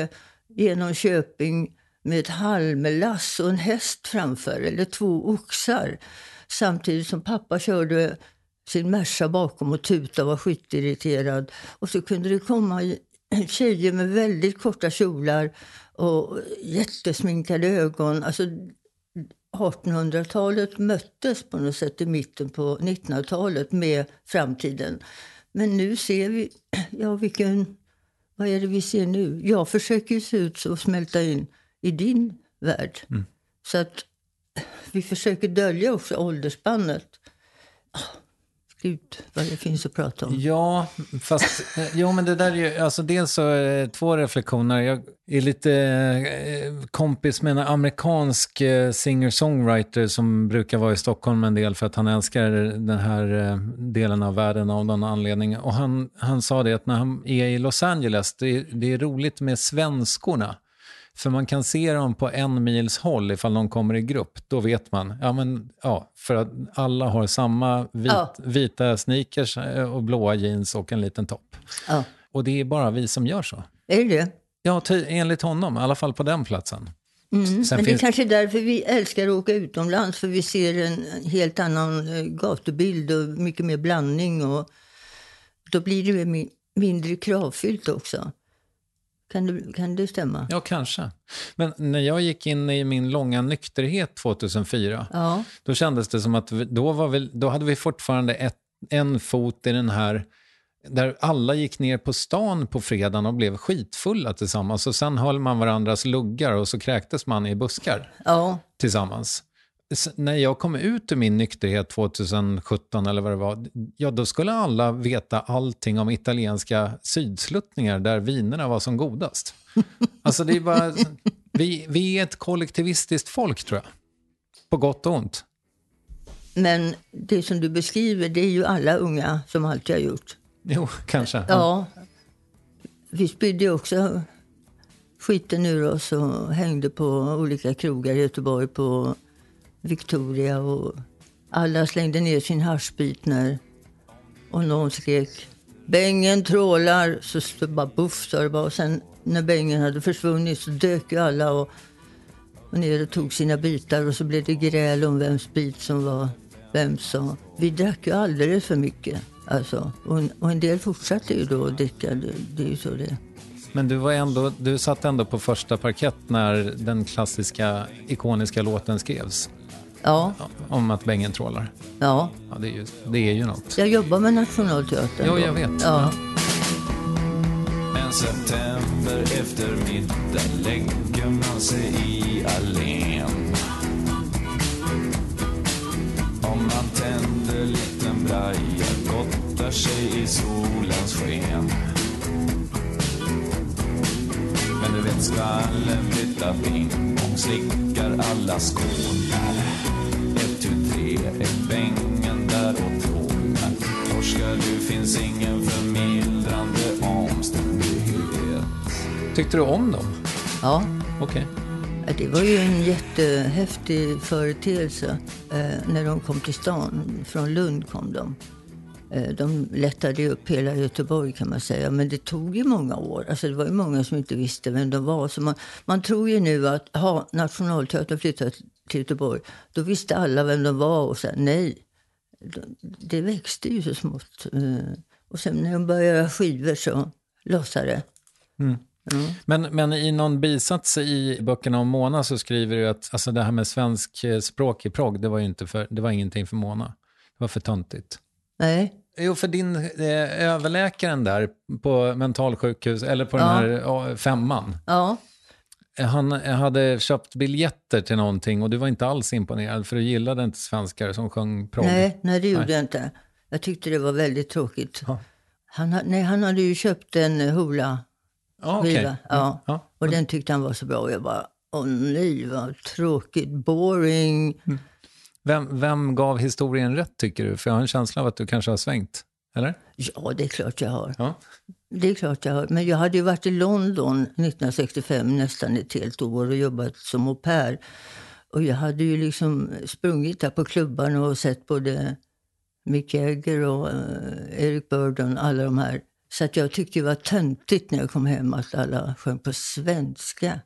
genom Köping med ett halmlass och en häst framför, eller två oxar. Samtidigt som pappa körde sin Merca bakom och tuta och var skitirriterad. Och så kunde det komma tjejer med väldigt korta kjolar och jättesminkade ögon. Alltså artonhundratalet möttes på något sätt i mitten på nittonhundratalet med framtiden. Men nu ser vi, ja vilken, vad är det vi ser nu? Jag försöker ju se ut så och smälta in i din värld. Mm. Så att vi försöker dölja också åldersspannet. Gud, vad det finns att prata om.
Ja, fast jo, men det där är ju, alltså dels så är två reflektioner. Jag är lite eh, kompis med en amerikansk eh, singer-songwriter som brukar vara i Stockholm en del för att han älskar den här eh, delen av världen av någon anledning. Och han, han sa det att när han är i Los Angeles, det, det är roligt med svenskorna. För man kan se dem på en mils håll ifall de kommer i grupp. Då vet man, ja men ja, för att alla har samma vit, ja. vita sneakers och blåa jeans och en liten topp. Ja. Och det är bara vi som gör så.
Är det?
Ja, ty, enligt honom, i alla fall på den platsen.
Mm, men det finns... är kanske därför vi älskar att åka utomlands. För vi ser en helt annan gatubild och mycket mer blandning. Och då blir det mindre kravfyllt också. Kan det, kan det stämma?
Ja, kanske. Men när jag gick in i min långa nykterhet tjugohundrafyra, ja. Då kändes det som att vi, då, var vi, då hade vi fortfarande ett, en fot i den här, där alla gick ner på stan på fredagen och blev skitfulla tillsammans. Och sen höll man varandras luggar och så kräktes man i buskar ja. Tillsammans. När jag kom ut ur min nykterhet tjugosjutton eller vad det var, ja då skulle alla veta allting om italienska sydsluttningar där vinerna var som godast. Alltså det är bara, vi, vi är ett kollektivistiskt folk tror jag. På gott och ont.
Men det som du beskriver, det är ju alla unga som alltid har gjort.
Jo, kanske.
Ja. Vi spydde ju också skiten ur oss och hängde på olika krogar i Göteborg på Victoria och alla slängde ner sin haschbit när och någon skrek bängen trålar, så stod bara buff så det bara. Och sen när bängen hade försvunnit så dök ju alla och, och ner och tog sina bitar och så blev det gräl om vems bit som var vem så. Vi drack ju alldeles för mycket alltså, och, och en del fortsatte ju då att dricka, det, det är ju så det.
Men du var ändå, du satt ändå på första parkett när den klassiska ikoniska låten skrevs.
Ja.
Om att bängen trålar.
Ja.
Ja, det är ju, det är ju något.
Jag jobbar med Nationalteatern.
Jo, jag vet.
Ja.
En september eftermiddag lägger man sig i allén. Om man tänder liten braja, gottar sig i solens sken. Men du vet skvallen flyttar ping och slickar alla skålar. Ett, tu, tre, är bängen där och trålar. Torskar du finns ingen förmildrande omständighet.
Tyckte du om dem?
Ja.
Okej.
Okay. Det var ju en jättehäftig företeelse eh, när de kom till stan. Från Lund kom de. De lättade upp hela Göteborg kan man säga. Men det tog ju många år. Alltså det var ju många som inte visste vem de var. Så man, man tror ju nu att ha Nationalteatern flyttat till Göteborg. Då visste alla vem de var och sen nej. Det växte ju så smått. Och sen när de började göra skivor så lossade det.
Mm. Mm. Men, men i någon bisats i böckerna om Mona så skriver du att alltså det här med svensk språk i progg, det var ju inte för, det var ingenting för Mona. Det var för töntigt.
Nej.
Jo, för din eh, överläkaren där på mentalsjukhus eller på den
ja.
här oh, femman.
Ja.
Han hade köpt biljetter till någonting och du var inte alls imponerad för du gillade inte svenskar som sjöng progg.
Nej, nej det gjorde nej. jag inte. Jag tyckte det var väldigt tråkigt. Ja. Han, nej, han hade ju köpt en hula.
Ja, okej. Okay.
Ja. ja. Och den tyckte han var så bra och jag bara, åh nej vad tråkigt, boring.
Mm. Vem, vem gav historien rätt tycker du? För jag har en känsla av att du kanske har svängt, eller?
Ja, det är klart jag har.
Ja.
Det är klart jag har. Men jag hade ju varit i London nittonhundrasextiofem nästan ett helt år och jobbat som au pair. Och jag hade ju liksom sprungit där på klubbarna och sett både Mick Jagger och uh, Eric Burdon, alla de här Så att jag tyckte det var töntigt när jag kom hem att alla sjöng på svenska.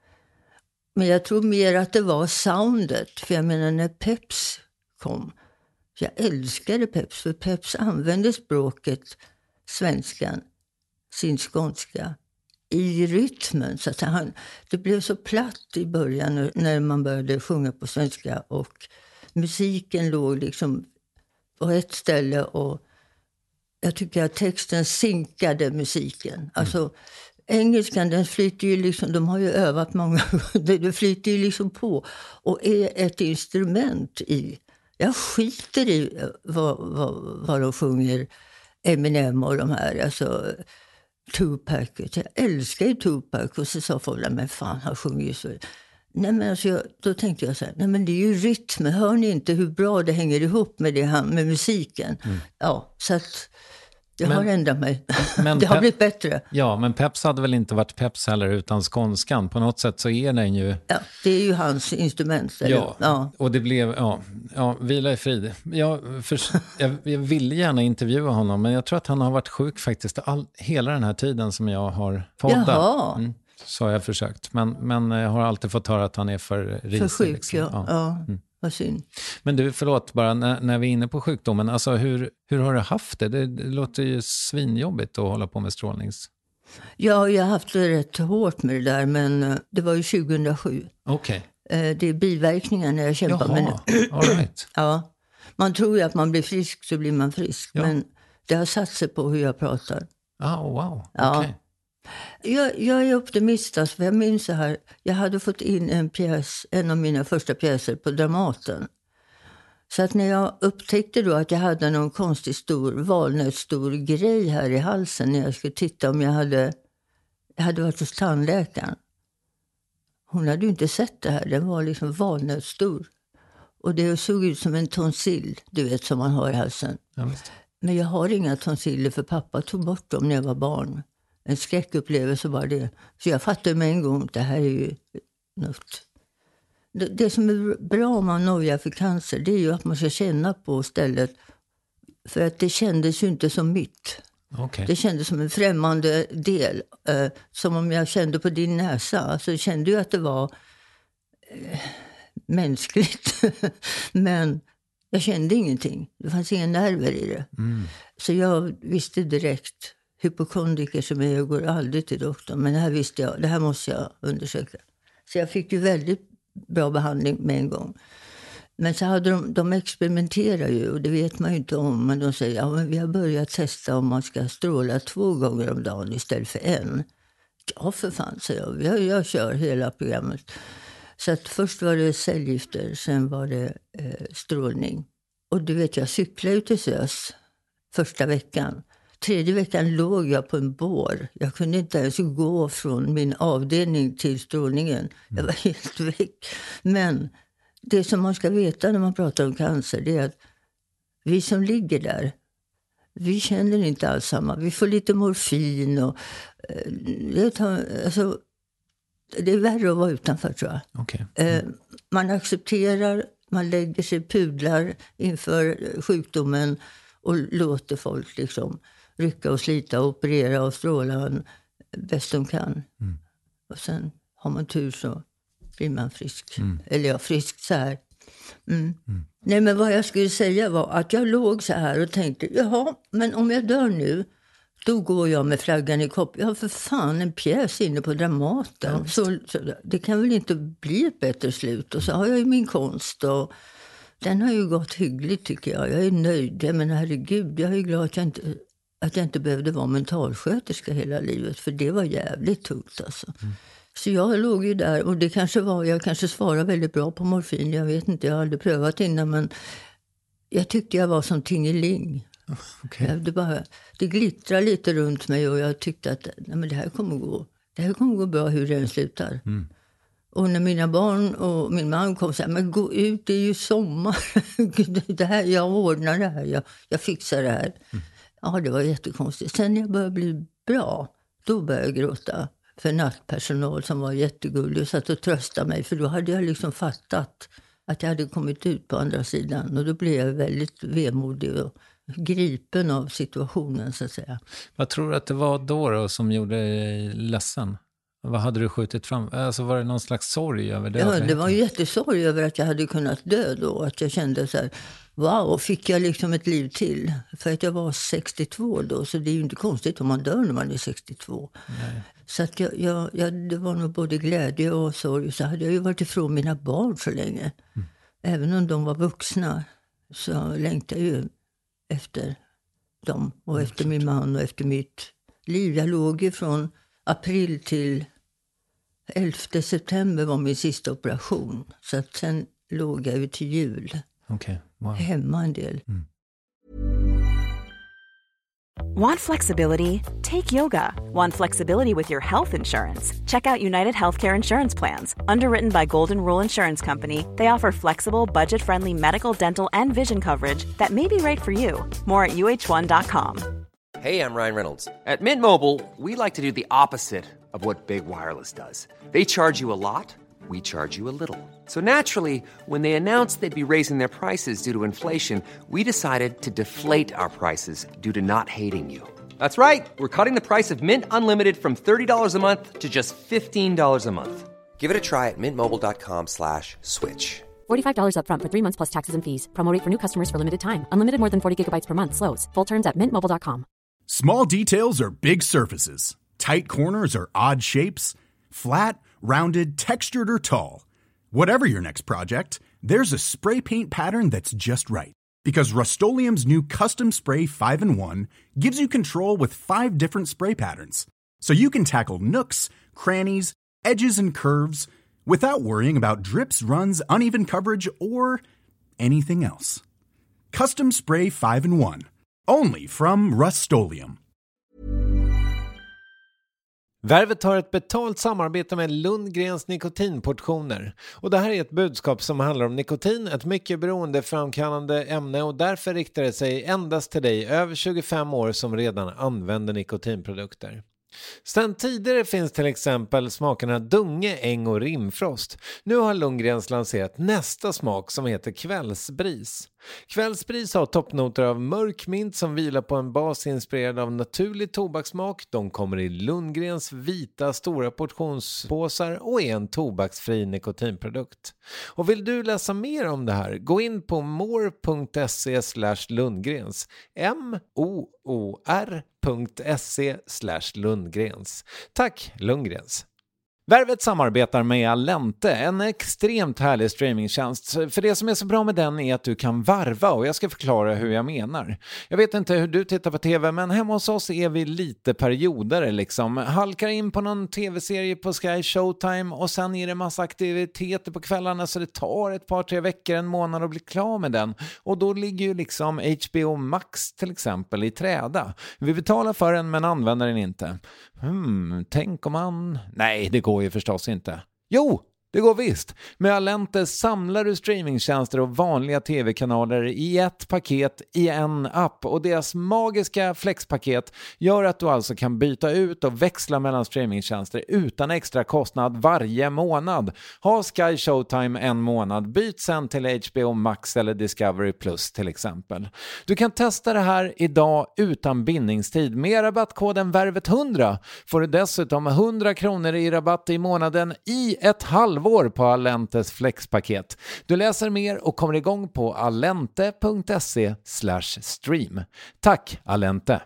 Men jag tror mer att det var soundet. För jag menar när Peps kom. Jag älskade Peps. För Peps använde språket svenskan, sin skånska, i rytmen. Så att han, det blev så platt i början när man började sjunga på svenska. Och musiken låg liksom på ett ställe och jag tycker att texten sinkade musiken. Alltså mm. engelskan, den flyter ju liksom, de har ju övat många gånger, det flyter ju liksom på och är ett instrument i. Jag skiter i vad, vad, vad de sjunger, Eminem och de här, alltså Tupac. Jag älskar ju Tupac och så sa folk, men fan, han sjunger ju så. Nej, men alltså jag, då tänkte jag så här, nej men det är ju rytm, hör ni inte hur bra det hänger ihop med, det han, med musiken? Mm. Ja, så att jag men, har ändrat mig. Men det har Pep, blivit bättre.
Ja, men Peps hade väl inte varit Peps heller utan skånskan. På något sätt så är den ju...
Ja, det är ju hans instrument.
Ja, ja, och det blev... Ja, ja vila i frid. Jag, för, jag, jag ville gärna intervjua honom, men jag tror att han har varit sjuk faktiskt all, hela den här tiden som jag har poddat.
Jaha.
Mm, så har jag försökt. Men, men jag har alltid fått höra att han är för risig.
För sjuk,
liksom.
ja. ja. ja. Mm.
Men du, förlåt bara, när, när vi är inne på sjukdomen, alltså hur, hur har du haft det? det? Det låter ju svinjobbigt att hålla på med strålnings.
Ja, jag har haft det rätt hårt med det där, men det var ju tjugohundrasju.
Okej.
Okay. Det är biverkningar när jag kämpar
Jaha,
med det.
All right.
Ja, man tror ju att man blir frisk så blir man frisk, ja. Men det har satt sig på hur jag pratar.
Ah, wow, okej.
Ja.
Okay.
Jag, jag är optimist, alltså, för jag minns så här. Jag hade fått in en pjäs, en av mina första pjäser på Dramaten. Så att när jag upptäckte då att jag hade någon konstig stor, valnötsstor grej här i halsen när jag skulle titta om jag hade, jag hade varit hos tandläkaren. Hon hade ju inte sett det här, den var liksom valnötsstor. Och det såg ut som en tonsill, du vet, som man har i halsen.
Ja, visst.
Men jag har inga tonsiller för pappa tog bort dem när jag var barn. En skräckupplevelse var det. Så jag fattade med en gång att det här är ju något. Det, det som är bra om man nojar för cancer, det är ju att man ska känna på stället. För att det kändes ju inte som mitt.
Okay.
Det kändes som en främmande del. Eh, som om jag kände på din näsa. Alltså jag kände ju att det var eh, mänskligt. Men jag kände ingenting. Det fanns inga nerver i det. Mm. Så jag visste direkt. Hypokondriker som är, jag går aldrig till doktorn. Men det här visste jag, det här måste jag undersöka. Så jag fick ju väldigt bra behandling med en gång. Men så hade de, de experimenterar ju, och det vet man ju inte om. Men de säger, ja men vi har börjat testa om man ska stråla två gånger om dagen istället för en. Ja för fan, så jag, jag, jag kör hela programmet. Så att först var det cellgifter, sen var det eh, strålning. Och du vet, jag cyklade ut till Sös första veckan. Tredje veckan låg jag på en bår. Jag kunde inte ens gå från min avdelning till strålningen. Jag var helt väck. Men det som man ska veta när man pratar om cancer, det är att vi som ligger där, vi känner inte alls samma. Vi får lite morfin och det, alltså, det är värre att vara utanför, tror jag.
Okay. Mm.
Man accepterar, man lägger sig pudlar inför sjukdomen och låter folk liksom rycka och slita och operera och stråla bäst de kan. Mm. Och sen har man tur så blir man frisk. Mm. Eller ja, frisk så här. Mm. Mm. Nej, men vad jag skulle säga var att jag låg så här och tänkte, jaha, men om jag dör nu, då går jag med flaggan i kopp. Jag har för fan en pjäs inne på Dramaten. Ja. Så, så det kan väl inte bli ett bättre slut. Och så har jag ju min konst och den har ju gått hyggligt, tycker jag. Jag är nöjd. Men herregud, jag är glad att jag inte, att jag inte behövde vara mentalsköterska hela livet. För det var jävligt tungt alltså. Mm. Så jag låg ju där och det kanske var, jag kanske svarade väldigt bra på morfin. Jag vet inte, jag har aldrig prövat innan, men jag tyckte jag var som tingeling. Okay. Det, bara, det glittrar lite runt mig och jag tyckte att nej, men det här kommer gå. Det här kommer gå bra hur det än slutar. Mm. Och när mina barn och min man kom så här, men gå ut, det är ju sommar. det här, jag ordnar det här, jag, jag fixar det här. Mm. Ja, det var jättekonstigt. Sen när jag började bli bra, då började jag gråta. För nattpersonal som var jättegullig och satt och tröstade mig. För då hade jag liksom fattat att jag hade kommit ut på andra sidan. Och då blev jag väldigt vemodig och gripen av situationen så att säga.
Vad tror du att det var då, då som gjorde dig ledsen? Vad hade du skjutit fram? Alltså var det någon slags sorg över det?
Ja, det var ju jättesorg över att jag hade kunnat dö då. Att jag kände så här, wow, fick jag liksom ett liv till? För att jag var sextiotvå då, så det är ju inte konstigt om man dör när man är sextiotvå. Nej. Så att jag, jag, jag, det var nog både glädje och sorg. Så hade jag ju varit ifrån mina barn så länge. Mm. Även om de var vuxna så längtade jag ju efter dem. Och mm, efter klart. Min man och efter mitt liv. Jag låg ju från april till elfte september var min sista operation. Så att sen låg jag ju till jul.
Okay. Wow.
Hemma en del. Mm.
Want flexibility? Take yoga. Want flexibility with your health insurance? Check out United Healthcare Insurance Plans. Underwritten by Golden Rule Insurance Company, they offer flexible, budget-friendly medical, dental, and vision coverage that may be right for you. More at U H one dot com.
Hey, I'm Ryan Reynolds. At Mint Mobile, we like to do the opposite of what Big Wireless does. They charge you a lot, we charge you a little. So naturally, when they announced they'd be raising their prices due to inflation, we decided to deflate our prices due to not hating you. That's right. We're cutting the price of Mint Unlimited from thirty dollars a month to just fifteen dollars a month. Give it a try at mintmobile.com slash switch.
forty-five dollars up front for three months plus taxes and fees. Promo rate for new customers for limited time. Unlimited more than forty gigabytes per month. Slows full terms at mint mobile dot com.
Small details are big surfaces. Tight corners are odd shapes. Flat, rounded, textured, or tall. Whatever your next project, there's a spray paint pattern that's just right. Because Rust-Oleum's new Custom Spray five in one gives you control with five different spray patterns. So you can tackle nooks, crannies, edges, and curves without worrying about drips, runs, uneven coverage, or anything else. Custom Spray five in one. Only from Rust-Oleum.
Värvet har ett betalt samarbete med Lundgrens nikotinportioner. Och det här är ett budskap som handlar om nikotin, ett mycket beroendeframkallande ämne, och därför riktar det sig endast till dig över tjugofem år som redan använder nikotinprodukter. Sen tidigare finns till exempel smakerna Dunge, Äng och Rimfrost. Nu har Lundgrens lanserat nästa smak som heter Kvällsbris. Kvällsbris har toppnoter av mörk mint som vilar på en bas inspirerad av naturlig tobakssmak. De kommer i Lundgrens vita stora portionspåsar och är en tobaksfri nikotinprodukt. Och vill du läsa mer om det här, gå in på more.se slash Lundgrens. M-O-O-R.se slash Lundgrens. Tack Lundgrens. Värvet samarbetar med Allente, en extremt härlig streamingtjänst. För det som är så bra med den är att du kan varva, och jag ska förklara hur jag menar. Jag vet inte hur du tittar på tv, men hemma hos oss är vi lite perioder liksom. Halkar in på någon tv-serie på Sky Showtime och sen är det massa aktiviteter på kvällarna, så det tar ett par, tre veckor, en månad att bli klar med den. Och då ligger ju liksom H B O Max till exempel i träda. Vi betalar för den men använder den inte. Hmm, tänk om man... Nej, det går ju förstås inte. Jo, det går visst. Med Allente samlar du streamingtjänster och vanliga tv-kanaler i ett paket i en app. Och deras magiska flexpaket gör att du alltså kan byta ut och växla mellan streamingtjänster utan extra kostnad varje månad. Ha Sky Showtime en månad. Byt sen till H B O Max eller Discovery Plus till exempel. Du kan testa det här idag utan bindningstid. Med rabattkoden värvet hundra får du dessutom hundra kronor i rabatt i månaden i ett halvår på Allentes flexpaket. Du läser mer och kommer igång på allente.se slash stream. Tack Allente.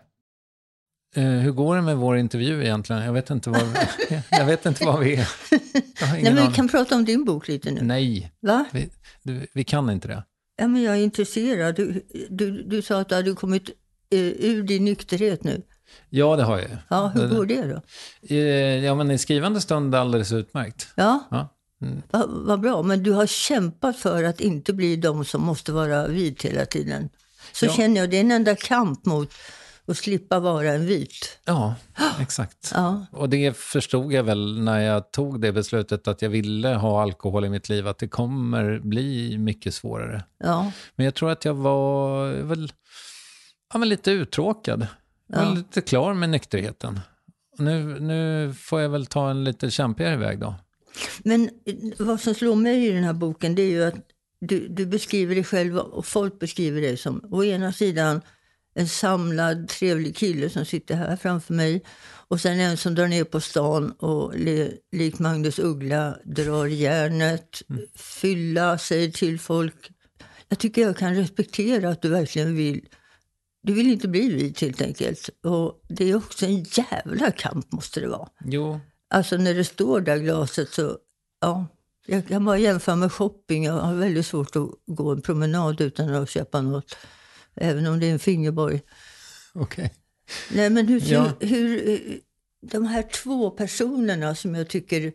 Uh, hur går det med vår intervju egentligen? Jag vet inte vad vi, jag vet inte vad vi är.
Nej, men vi kan prata om din bok lite nu.
Nej,
Va?
Vi, du, vi kan inte det.
Ja, men jag är intresserad. Du, du, du sa att du hade kommit uh, ur din nykterhet nu.
Ja, det har jag.
Ja, hur går det då?
Uh, ja, men i skrivande stund alldeles utmärkt.
Ja,
ja. Mm.
Vad va bra. Men du har kämpat för att inte bli de som måste vara vit hela tiden. Så ja. Känner jag, det är en enda kamp mot att slippa vara en vit.
Ja, exakt.
Ja.
Och det förstod jag väl när jag tog det beslutet att jag ville ha alkohol i mitt liv. Att det kommer bli mycket svårare.
Ja.
Men jag tror att jag var väl, ja, men lite uttråkad. Jag var
Ja.
lite klar med nykterheten. Nu, nu får jag väl ta en lite kämpigare väg då.
Men vad som slår mig i den här boken, det är ju att du, du beskriver dig själv och folk beskriver dig som å ena sidan en samlad, trevlig kille som sitter här framför mig. Och sen en som drar ner på stan och le, likt Magnus Uggla drar järnet, mm. fylla, säger till folk. Jag tycker jag kan respektera att du verkligen vill. Du vill inte bli vit helt enkelt. Och det är också en jävla kamp måste det vara.
Jo.
Alltså när det står där glaset så, ja. Jag kan bara jämföra med shopping. Jag har väldigt svårt att gå en promenad utan att köpa något. Även om det är en fingerborg.
Okej. Okay.
Nej, men hur,
ja.
hur... De här två personerna som jag tycker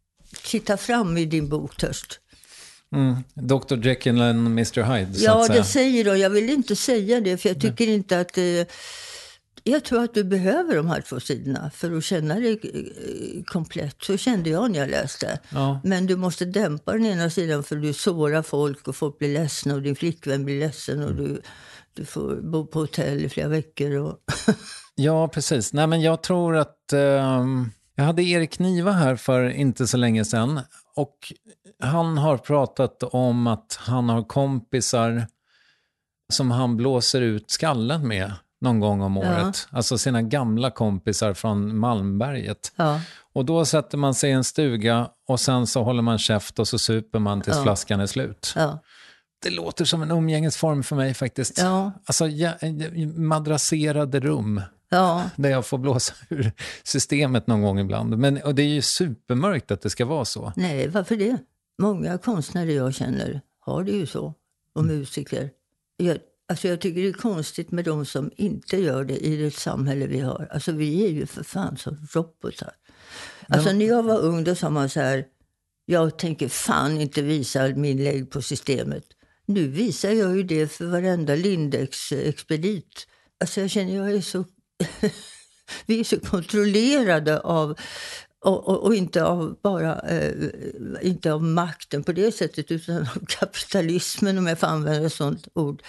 tittar fram i din bok, Törst.
Mm. doktor Jekyll och mister Hyde. Så
ja,
att säga.
Det säger de. Jag vill inte säga det för jag tycker Nej. inte att... Eh, jag tror att du behöver de här två sidorna för att känna dig eh, komplett. Så kände jag när jag läste.
Ja.
Men du måste dämpa den ena sidan för du sårar folk och folk blir ledsna och din flickvän blir ledsen och du, du får bo på hotell i flera veckor. Och
ja, precis. Nej, men jag tror att... Eh, jag hade Erik Niva här för inte så länge sedan. Och han har pratat om att han har kompisar som han blåser ut skallen med någon gång om året. Ja. Alltså sina gamla kompisar från Malmberget.
Ja.
Och då sätter man sig i en stuga och sen så håller man käft och så super man tills ja. flaskan är slut.
Ja.
Det låter som en umgängesform för mig faktiskt.
Ja.
Alltså ja, madrasserade rum.
Ja.
Där jag får blåsa ur systemet någon gång ibland. Men, och det är ju supermörkt att det ska vara så.
Nej, varför det? Många konstnärer jag känner har det ju så. Och mm. musiker. Jag, alltså jag tycker det är konstigt med de som inte gör det i det samhälle vi har. Alltså vi är ju för fan som robotar. Alltså när jag var ung då sa man så här. Jag tänker fan inte visa min lägg på systemet. Nu visar jag ju det för varenda Lindex-expedit. Alltså jag känner jag är så... vi är så kontrollerade av... Och, och, och inte av bara... Eh, inte av makten på det sättet utan av kapitalismen, om jag får använda ett sånt ord.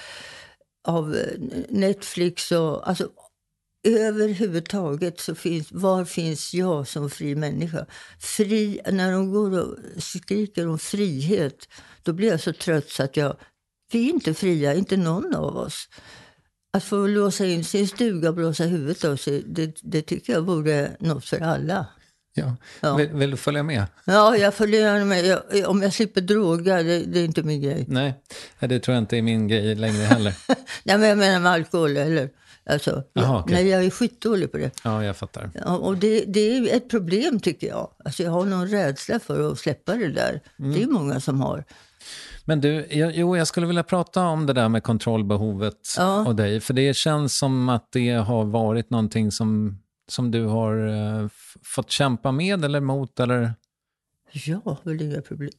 Av Netflix och... Alltså, överhuvudtaget så finns... Var finns jag som fri människa? Fri... När de går och skriker om frihet, då blir jag så trött så att jag... Vi är inte fria, inte någon av oss. Att få låsa in sin stuga och blåsa huvudet av sig, det, det tycker jag vore något för alla.
Ja. Ja. Vill, vill du följa med?
Ja, jag följer med. Jag, om jag slipper droga, det, det är inte min grej.
Nej, det tror jag inte är min grej längre heller.
Nej, men jag menar med alkohol, eller? Alltså,
Aha, okay.
Nej, jag är skitdålig på det.
Ja, jag fattar.
Ja, och det, det är ett problem tycker jag. Alltså jag har någon rädsla för att släppa det där. Mm. Det är många som har.
Men du, jag, jo, jag skulle vilja prata om det där med kontrollbehovet ja. och dig. För det känns som att det har varit någonting som, som du har uh, f- fått kämpa med eller mot, eller?
Ja, väl inga problem.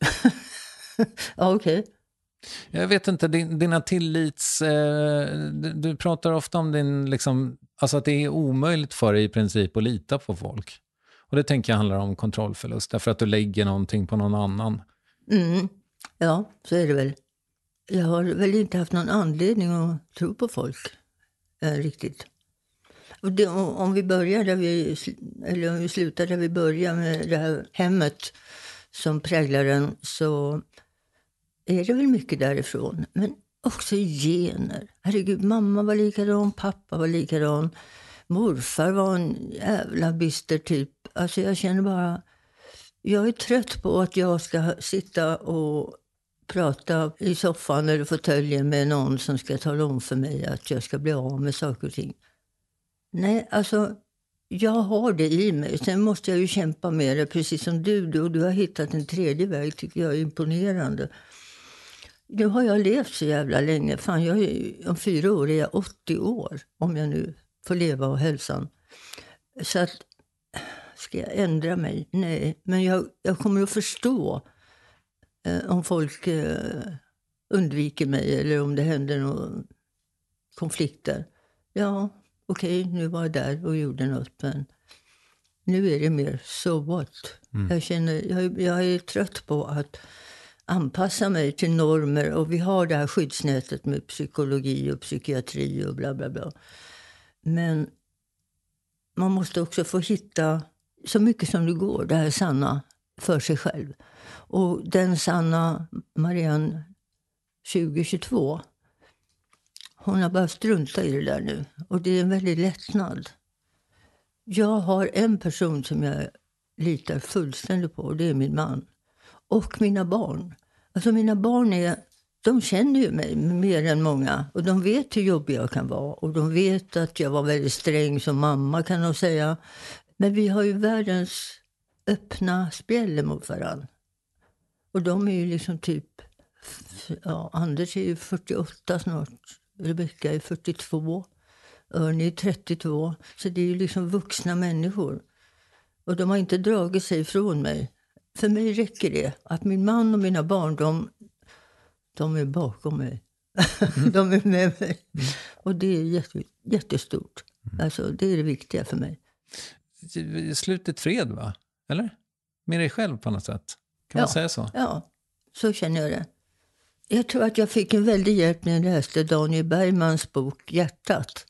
Ja, okej. Okay.
Jag vet inte, din, dina tillits... Eh, du, du pratar ofta om din, liksom, alltså att det är omöjligt för dig i princip att lita på folk. Och det tänker jag handlar om kontrollförlust, därför att du lägger någonting på någon annan.
Mm. Ja, så är det väl. Jag har väl inte haft någon anledning att tro på folk eh, riktigt. Och det, om vi börjar där vi, eller om vi slutar där vi börjar med det här hemmet som präglar den, så är det väl mycket därifrån. Men också gener. Herregud, mamma var likadan, pappa var likadan. Morfar var en jävla bister typ. Alltså jag känner bara... Jag är trött på att jag ska sitta och prata i soffan eller fåtöljen med någon som ska tala om för mig att jag ska bli av med saker och ting. Nej, alltså jag har det i mig. Sen måste jag ju kämpa med det, precis som du. Du, du har hittat en tredje väg, tycker jag är imponerande. Nu har jag levt så jävla länge. Fan, jag är, om fyra år är jag åttio år, om jag nu får leva av hälsan. Så att... Ska jag ändra mig? Nej, men jag, jag kommer att förstå eh, om folk eh, undviker mig eller om det händer några konflikter. Ja, okej, okay, nu var jag där och gjorde något, men nu är det mer so what. Mm. Jag känner, jag, jag är trött på att anpassa mig till normer och vi har det här skyddsnätet med psykologi och psykiatri och bla bla bla. Men man måste också få hitta så mycket som det går, det här sanna för sig själv. Och den sanna Marianne tjugo tjugotvå hon har bara struntat i det där nu. Och det är en väldigt lättnad. Jag har en person som jag litar fullständigt på, och det är min man. Och mina barn. Alltså mina barn är, de känner ju mig mer än många. Och de vet hur jobbig jag kan vara. Och de vet att jag var väldigt sträng som mamma, kan de säga. Men vi har ju världens öppna spjäll mot varandra. Och de är ju liksom typ, ja, Anders är ju fyrtioåtta snart. Rebecka är fyrtiotvå. Örn är trettiotvå. Så det är ju liksom vuxna människor. Och de har inte dragit sig ifrån mig. För mig räcker det att min man och mina barn, de, de är bakom mig. Mm. De är med mig. Mm. Och det är jätte, jättestort. Mm. Alltså, det är det viktiga för mig.
Slutet fred, va? Eller? Med dig själv på något sätt. Kan
ja,
man säga så?
Ja, så känner jag det. Jag tror att jag fick en väldig hjälp när jag läste Daniel Bergmans bok Hjärtat.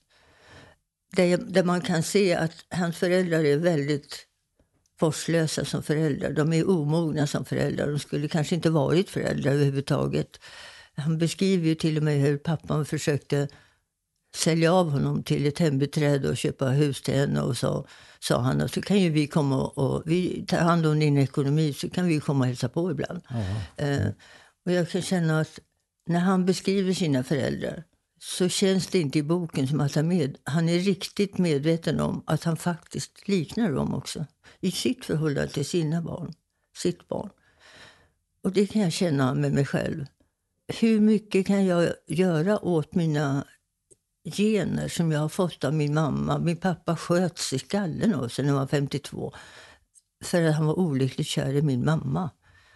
Där, där man kan se att hans föräldrar är väldigt vårdslösa som föräldrar. De är omogna som föräldrar. De skulle kanske inte varit föräldrar överhuvudtaget. Han beskriver ju till och med hur pappan försökte sälja av honom till ett hembiträde och köpa hus till henne. Och så sa han att så kan ju vi komma och, och vi tar hand om din ekonomi, så kan vi komma och hälsa på ibland. Eh, och jag kan känna att när han beskriver sina föräldrar så känns det inte i boken som att han, med, han är riktigt medveten om att han faktiskt liknar dem också. I sitt förhållande till sina barn, sitt barn. Och det kan jag känna med mig själv. Hur mycket kan jag göra åt mina gener som jag har fått av min mamma? Min pappa sköts i skallen av sig när han var femtiotvå. För att han var olyckligt kär i min mamma.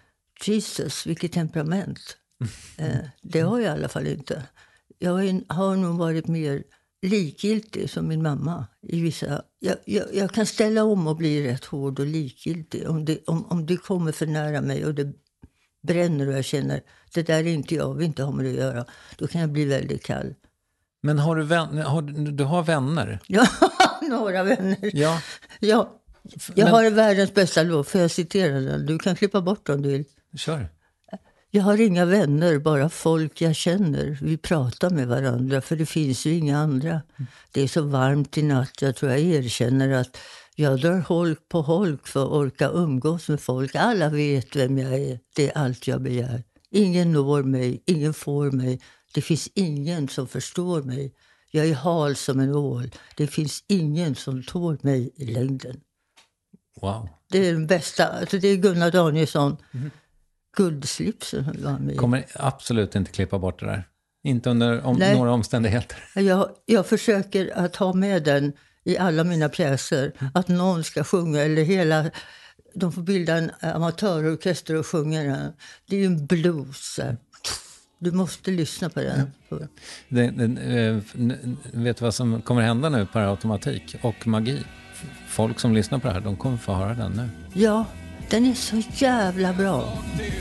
Jesus, vilket temperament. Eh, det har jag i alla fall inte. Jag har nog varit mer likgiltig som min mamma. I vissa, jag, jag, jag kan ställa om och bli rätt hård och likgiltig. Om det, om, om det kommer för nära mig och det bränner och jag känner det där är inte jag, vi inte har med det att göra. Då kan jag bli väldigt kall.
Men har du, vän, har, du har vänner?
Ja, några vänner.
Ja.
Ja. Jag Men... har världens bästa låt, för jag citerar den. Du kan klippa bort om du vill.
Kör.
Jag har inga vänner, bara folk jag känner. Vi pratar med varandra, för det finns ju inga andra. Mm. Det är så varmt i natt, jag tror jag erkänner att jag drar holk på holk för att orka umgås med folk. Alla vet vem jag är, det är allt jag begär. Ingen når mig, ingen får mig. Det finns ingen som förstår mig. Jag är hal som en ål. Det finns ingen som tål mig i längden.
Wow.
Det är den bästa, alltså det är Gunnar Danielsson. Mm. Guldslipsen var med.
Kommer absolut inte klippa bort det där. Inte under om, några omständigheter.
Jag, jag försöker att ha med den i alla mina pjäser. Mm. Att någon ska sjunga eller hela... De får bilda en amatörorkester och sjunga den. Det är ju en blues. Du måste lyssna på den. Mm.
Det, det, vet du vad som kommer hända nu per automatik och magi? Folk som lyssnar på det här, de kommer få höra den nu.
Ja, den är så jävla bra.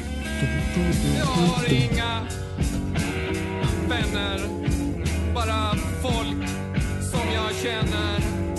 Jag har inga vänner, bara folk som jag känner.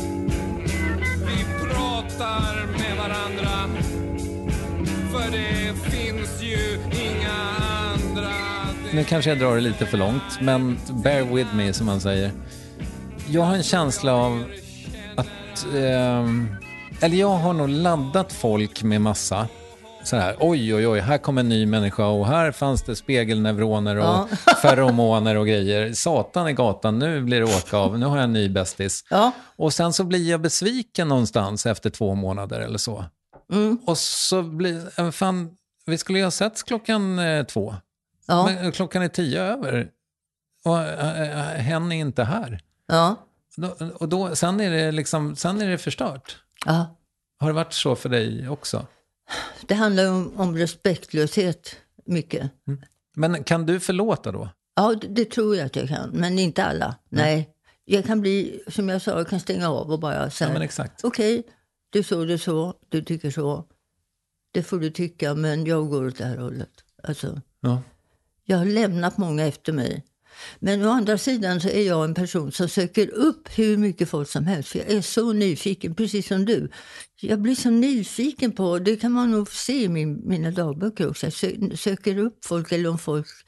Vi pratar med varandra, för det finns ju inga andra.
Nu kanske jag drar det lite för långt, men bear with me som man säger. Jag har en känsla av att... Eh, eller jag har nog laddat folk med massa så här, oj oj oj, här kommer en ny människa och här fanns det spegelneuroner och ja. feromoner och grejer. Satan i gatan, nu blir det åka av, nu har jag en ny bästis.
Ja.
Och sen så blir jag besviken någonstans efter två månader eller så.
Mm.
Och så blir, fan, vi skulle ju ha sett klockan eh, två.
Ja.
Men klockan är tio över. Och äh, hen är inte här.
Ja.
Och då, sen är det liksom, sen är det förstört.
Ja.
Har det varit så för dig också?
Det handlar om, om respektlöshet mycket.
Mm. Men kan du förlåta då?
Ja, det, det tror jag att jag kan. Men inte alla. Mm. Nej. Jag kan bli, som jag sa, jag kan stänga av och bara säga.
Ja, men exakt.
Okej, okay, du såg det så, du tycker så. Det får du tycka, men jag går åt det här hållet. Alltså,
ja.
Jag har lämnat många efter mig. Men å andra sidan så är jag en person som söker upp hur mycket folk som helst. För jag är så nyfiken, precis som du. Jag blir så nyfiken på, det kan man nog se i min, mina dagböcker också. Jag sö, söker upp folk, eller om folk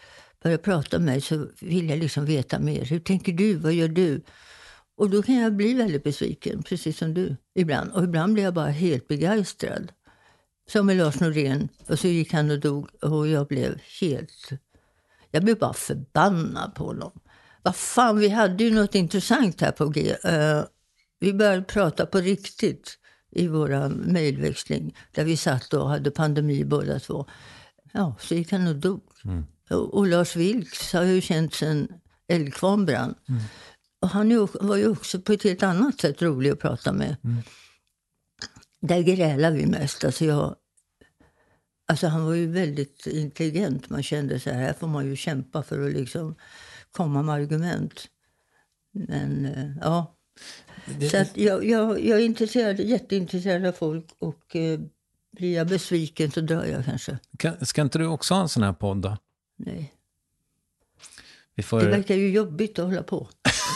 börjar prata med mig så vill jag liksom veta mer. Hur tänker du? Vad gör du? Och då kan jag bli väldigt besviken, precis som du ibland. Och ibland blir jag bara helt begeistrad. Som med Lars Norén. Och så gick han och dog och jag blev helt... Jag blev bara förbannad på honom. Vad fan, vi hade ju något intressant här på G. Uh, vi började prata på riktigt i våra mejlväxling. Där vi satt och hade pandemi båda två. Ja, så gick han och dog. Mm. Och, och Lars Vilks har ju känt sen Eldkvarn brann. Mm. Och han är, var ju också på ett helt annat sätt rolig att prata med. Mm. Där grälar vi mest. Alltså, jag, alltså han var ju väldigt intelligent. Man kände så här, här får man ju kämpa för att liksom komma med argument. Men ja. Det, så att jag, jag, jag är intresserad, jätteintresserad av folk. Och eh, blir jag besviken så drar jag kanske.
Kan, ska inte du också ha en sån här podd då?
Nej.
Vi får...
Det verkar ju jobbigt att hålla på.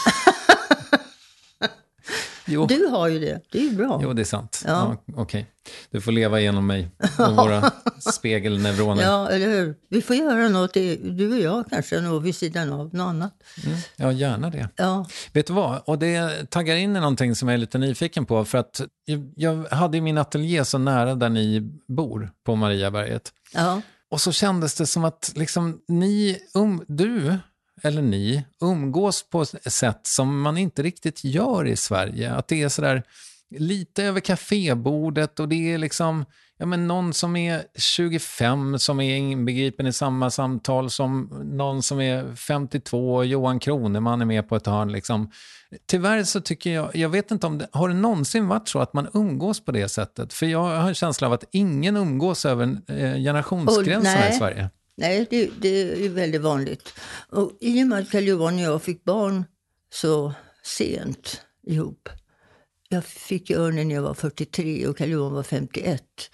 Jo.
Du har ju det. Det är ju bra.
Jo, det är sant.
Ja.
Ja, okej. Okay. Du får leva genom mig och våra spegelneuroner.
Ja, eller hur? Vi får göra något, du och jag kanske, något vid sidan av något annat.
Mm. Ja, gärna det.
Ja.
Vet du vad? Och det taggar in i någonting som jag är lite nyfiken på. För att jag hade min ateljé så nära där ni bor på Mariaberget.
Ja.
Och så kändes det som att liksom ni, um, du... eller ni, umgås på ett sätt som man inte riktigt gör i Sverige. Att det är sådär lite över kafébordet och det är liksom, ja men någon som är tjugofem som är inbegripen i samma samtal som någon som är femtiotvå, Johan Kroneman är med på ett hörn liksom. Tyvärr så tycker jag, jag vet inte om det, har det någonsin varit så att man umgås på det sättet? För jag har en känsla av att ingen umgås över eh, generationsgränserna i Sverige.
Nej, det, det är väldigt vanligt. Och i och med att Carl-Johan och jag fick barn så sent ihop. Jag fick Örnen när jag var fyrtiotre och Carl-Johan var femtioett.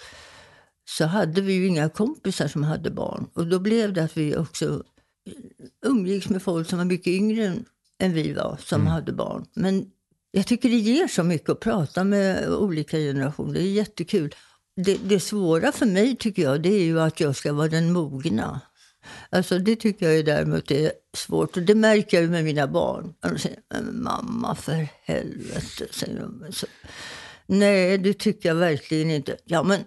Så hade vi ju inga kompisar som hade barn. Och då blev det att vi också umgicks med folk som var mycket yngre än vi var som mm. hade barn. Men jag tycker det ger så mycket att prata med olika generationer. Det är jättekul. Det, det svåra för mig tycker jag, det är ju att jag ska vara den mogna. Alltså det tycker jag är däremot är svårt. Och det märker jag ju med mina barn. De säger, mamma för helvete, säger de. Så, nej, det tycker jag verkligen inte. Ja, men,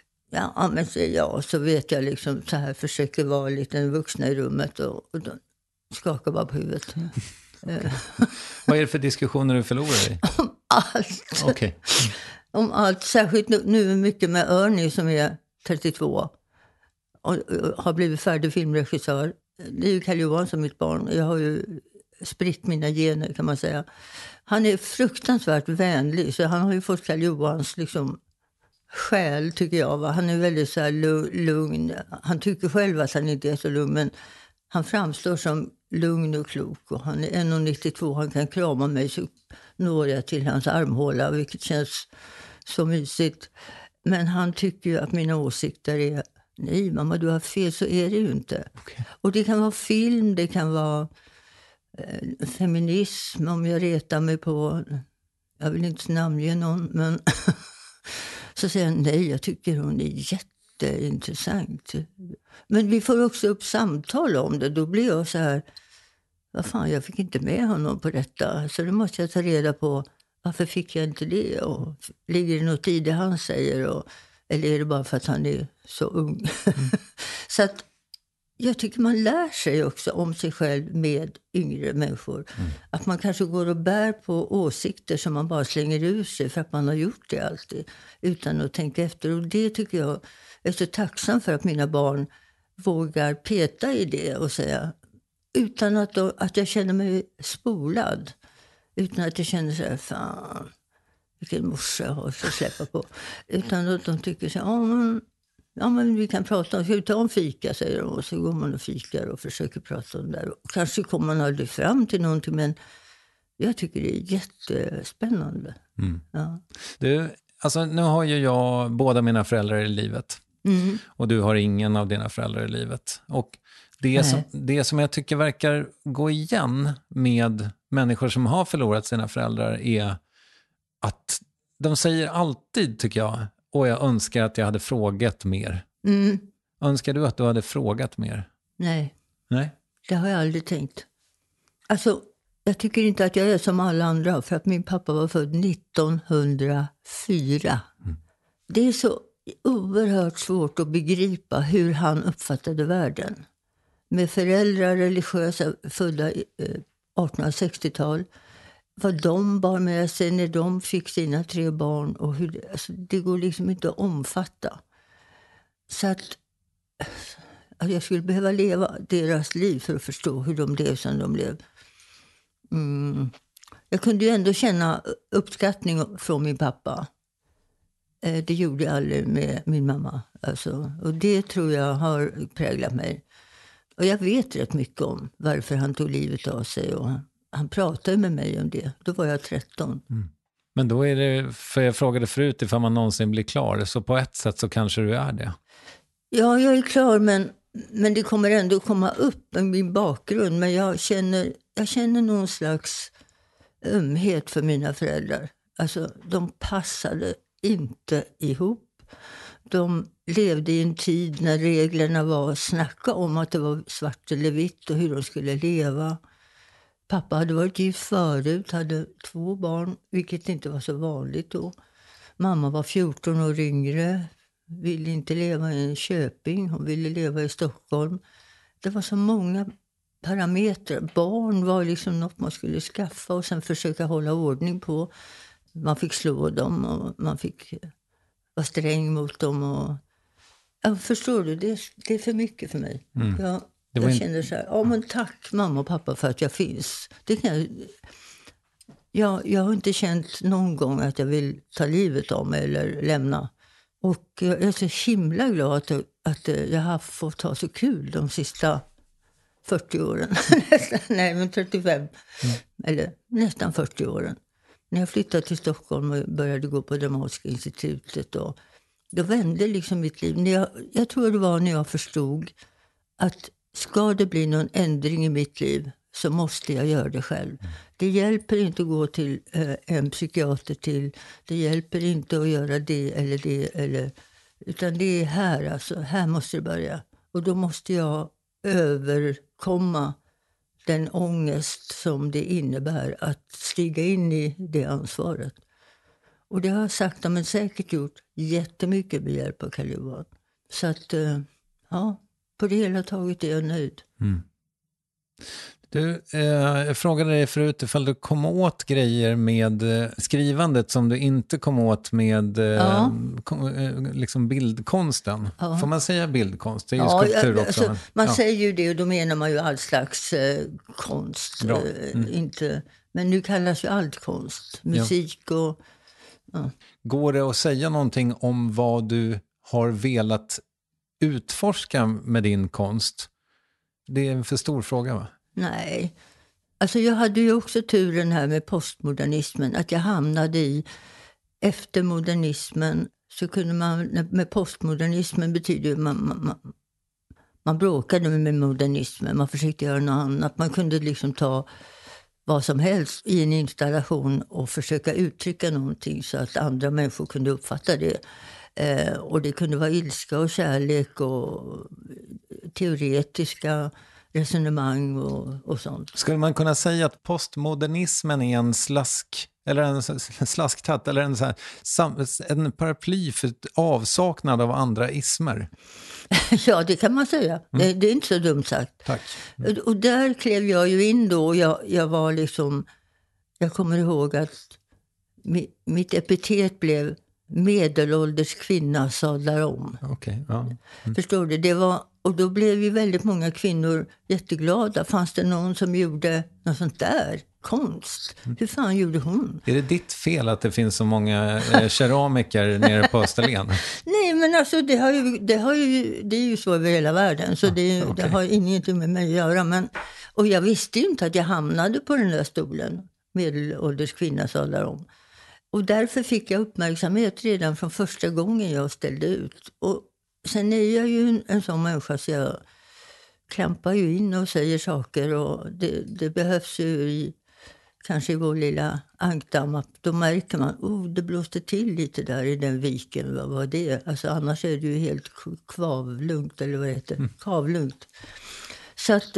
ja, men säger jag. Så vet jag liksom så här, försöker vara lite en vuxna i rummet. Och, och de skakar bara på huvudet.
Okay. Vad är det för diskussioner du förlorar i?
Om allt.
Okej. Okay.
Om allt, särskilt nu, nu mycket med Örni som är trettiotvå och, och har blivit färdig filmregissör. Det är ju Carl-Johan som mitt barn. Jag har ju spritt mina gener kan man säga. Han är fruktansvärt vänlig så han har ju fått Carl-Johans liksom själ tycker jag. Va? Han är väldigt så här lugn. Han tycker själv att han inte är så lugn men han framstår som lugn och klok. Och han är en komma nittiotvå, han kan krama mig så når jag till hans armhåla vilket känns så mysigt. Men han tycker ju att mina åsikter är nej mamma du har fel, så är det ju inte. Okay. Och det kan vara film, det kan vara eh, feminism om jag retar mig på, jag vill inte namnge någon men så säger han nej jag tycker hon är jätteintressant. Men vi får också upp samtal om det, då blir jag så här vad fan, jag fick inte med honom på detta. Så då måste jag ta reda på varför fick jag inte det? Och ligger det något i det han säger? Och, eller är det bara för att han är så ung? Mm. Så att jag tycker man lär sig också om sig själv med yngre människor. Mm. Att man kanske går och bär på åsikter som man bara slänger ur sig för att man har gjort det alltid. Utan att tänka efter. Och det tycker jag är så tacksam för att mina barn vågar peta i det och säga utan att, då, att jag känner mig spolad. Utan att jag känner så här, fan, vilken morsa jag har att släppa på. Utan att de tycker så här, ja men, ja men vi kan prata om, ska vi ta om fika, säger de. Och så går man och fikar och försöker prata om det där. Och kanske kommer man aldrig fram till någonting, men jag tycker det är jättespännande. Mm. Ja.
Du, alltså nu har ju jag båda mina föräldrar i livet. Mm. Och du har ingen av dina föräldrar i livet. Och det som, det som jag tycker verkar gå igen med människor som har förlorat sina föräldrar är att de säger alltid, tycker jag, och jag önskar att jag hade frågat mer. Mm. Önskar du att du hade frågat mer?
Nej.
Nej?
Det har jag aldrig tänkt. Alltså, jag tycker inte att jag är som alla andra, för att min pappa var född nittonhundrafyra. Mm. Det är så oerhört svårt att begripa hur han uppfattade världen. Med föräldrar religiösa födda i artonhundrasextiotal. Vad de bar med sig när de fick sina tre barn. Och hur det, alltså, det går liksom inte att omfatta. Så att, att jag skulle behöva leva deras liv för att förstå hur de lev som de lev. Mm. Jag kunde ju ändå känna uppskattning från min pappa. Eh, det gjorde jag aldrig med min mamma. Alltså, och det tror jag har präglat mig. Och jag vet rätt mycket om varför han tog livet av sig. Och han, han pratade med mig om det. Då var jag tretton.
Mm. Men då är det, för jag frågade förut ifall man någonsin blir klar. Så på ett sätt så kanske du är det.
Ja, jag är klar, men, men det kommer ändå komma upp med min bakgrund. Men jag känner, jag känner någon slags ömhet för mina föräldrar. Alltså, de passade inte ihop. De levde i en tid när reglerna var att snacka om att det var svart eller vitt och hur de skulle leva. Pappa hade varit gift förut, hade två barn, vilket inte var så vanligt då. Mamma var fjorton år yngre, ville inte leva i Köping, hon ville leva i Stockholm. Det var så många parametrar. Barn var liksom något man skulle skaffa och sen försöka hålla ordning på. Man fick slå dem och man fick vara sträng mot dem. Och... Ja, förstår du, det är, det är för mycket för mig. Mm. Jag, jag in... känner så här, ja men tack mamma och pappa för att jag finns. Det kan jag... Jag, jag har inte känt någon gång att jag vill ta livet av mig eller lämna. Och jag är så himla glad att, att jag har fått ha så kul de sista fyrtio åren. Nej, men trettiofem. Mm. Eller nästan fyrtio åren. När jag flyttade till Stockholm och började gå på Dramatiska institutet. Och då vände liksom mitt liv. När jag, jag tror det var när jag förstod att ska det bli någon ändring i mitt liv så måste jag göra det själv. Mm. Det hjälper inte att gå till eh, en psykiater till. Det hjälper inte att göra det eller det. Eller, utan det är här alltså. Här måste det börja. Och då måste jag överkomma den ångest som det innebär att stiga in i det ansvaret. Och det har jag sakta men säkert gjort jättemycket med hjälp av Carl-Johan. Så att, ja, på det hela taget är jag nöjd. Mm.
Du, eh, jag frågade dig förut ifall du kom åt grejer med eh, skrivandet som du inte kom åt med eh, ja. kom, eh, liksom bildkonsten. Ja. Får man säga bildkonst? Det är ju ja, skulptur också.
Alltså, man ja. säger ju det och då menar man ju all slags eh, konst.
Bra. Mm.
Eh, inte, men nu kallas ju allt konst. Musik ja. och... Ja.
Går det att säga någonting om vad du har velat utforska med din konst? Det är en för stor fråga, va?
Nej. Alltså jag hade ju också turen här med postmodernismen. Att jag hamnade i eftermodernismen. Så kunde man, med postmodernismen betyder man, man, man, man bråkade med modernismen. Man försökte göra något annat. Man kunde liksom ta vad som helst i en installation och försöka uttrycka någonting så att andra människor kunde uppfatta det. Eh, och det kunde vara ilska och kärlek och teoretiska resonemang och, och sånt.
Skulle man kunna säga att postmodernismen är en slask eller en, en slasktatt eller en, så här, en paraply för avsaknad av andra ismer?
Ja, det kan man säga. Mm. Det, det är inte så dumt sagt.
Tack.
Mm. Och, och där klev jag ju in då och jag, jag var liksom, jag kommer ihåg att mi, mitt epitet blev medelålders kvinna sadlar om.
Okay, ja. Mm.
Förstår du? Det var, och då blev ju väldigt många kvinnor jätteglada. Fanns det någon som gjorde något sånt där? Konst. Mm. Hur fan gjorde hon?
Är det ditt fel att det finns så många eh, keramiker nere på Österlen?
Nej, men alltså det, har ju, det, har ju, det är ju så över hela världen. Så det, okay. det har ingenting med mig att göra. Men, och jag visste ju inte att jag hamnade på den där stolen. Medelålders kvinna sadlar om. Och därför fick jag uppmärksamhet redan från första gången jag ställde ut. Och sen är jag ju en, en sån människa så jag klampar ju in och säger saker. Och det, det behövs ju i, kanske i vår lilla ankdamm. Då märker man, oh det blåste till lite där i den viken. Vad var det? Alltså annars är det ju helt kvavlugnt eller vad heter det? Mm. Kavlugnt. Så att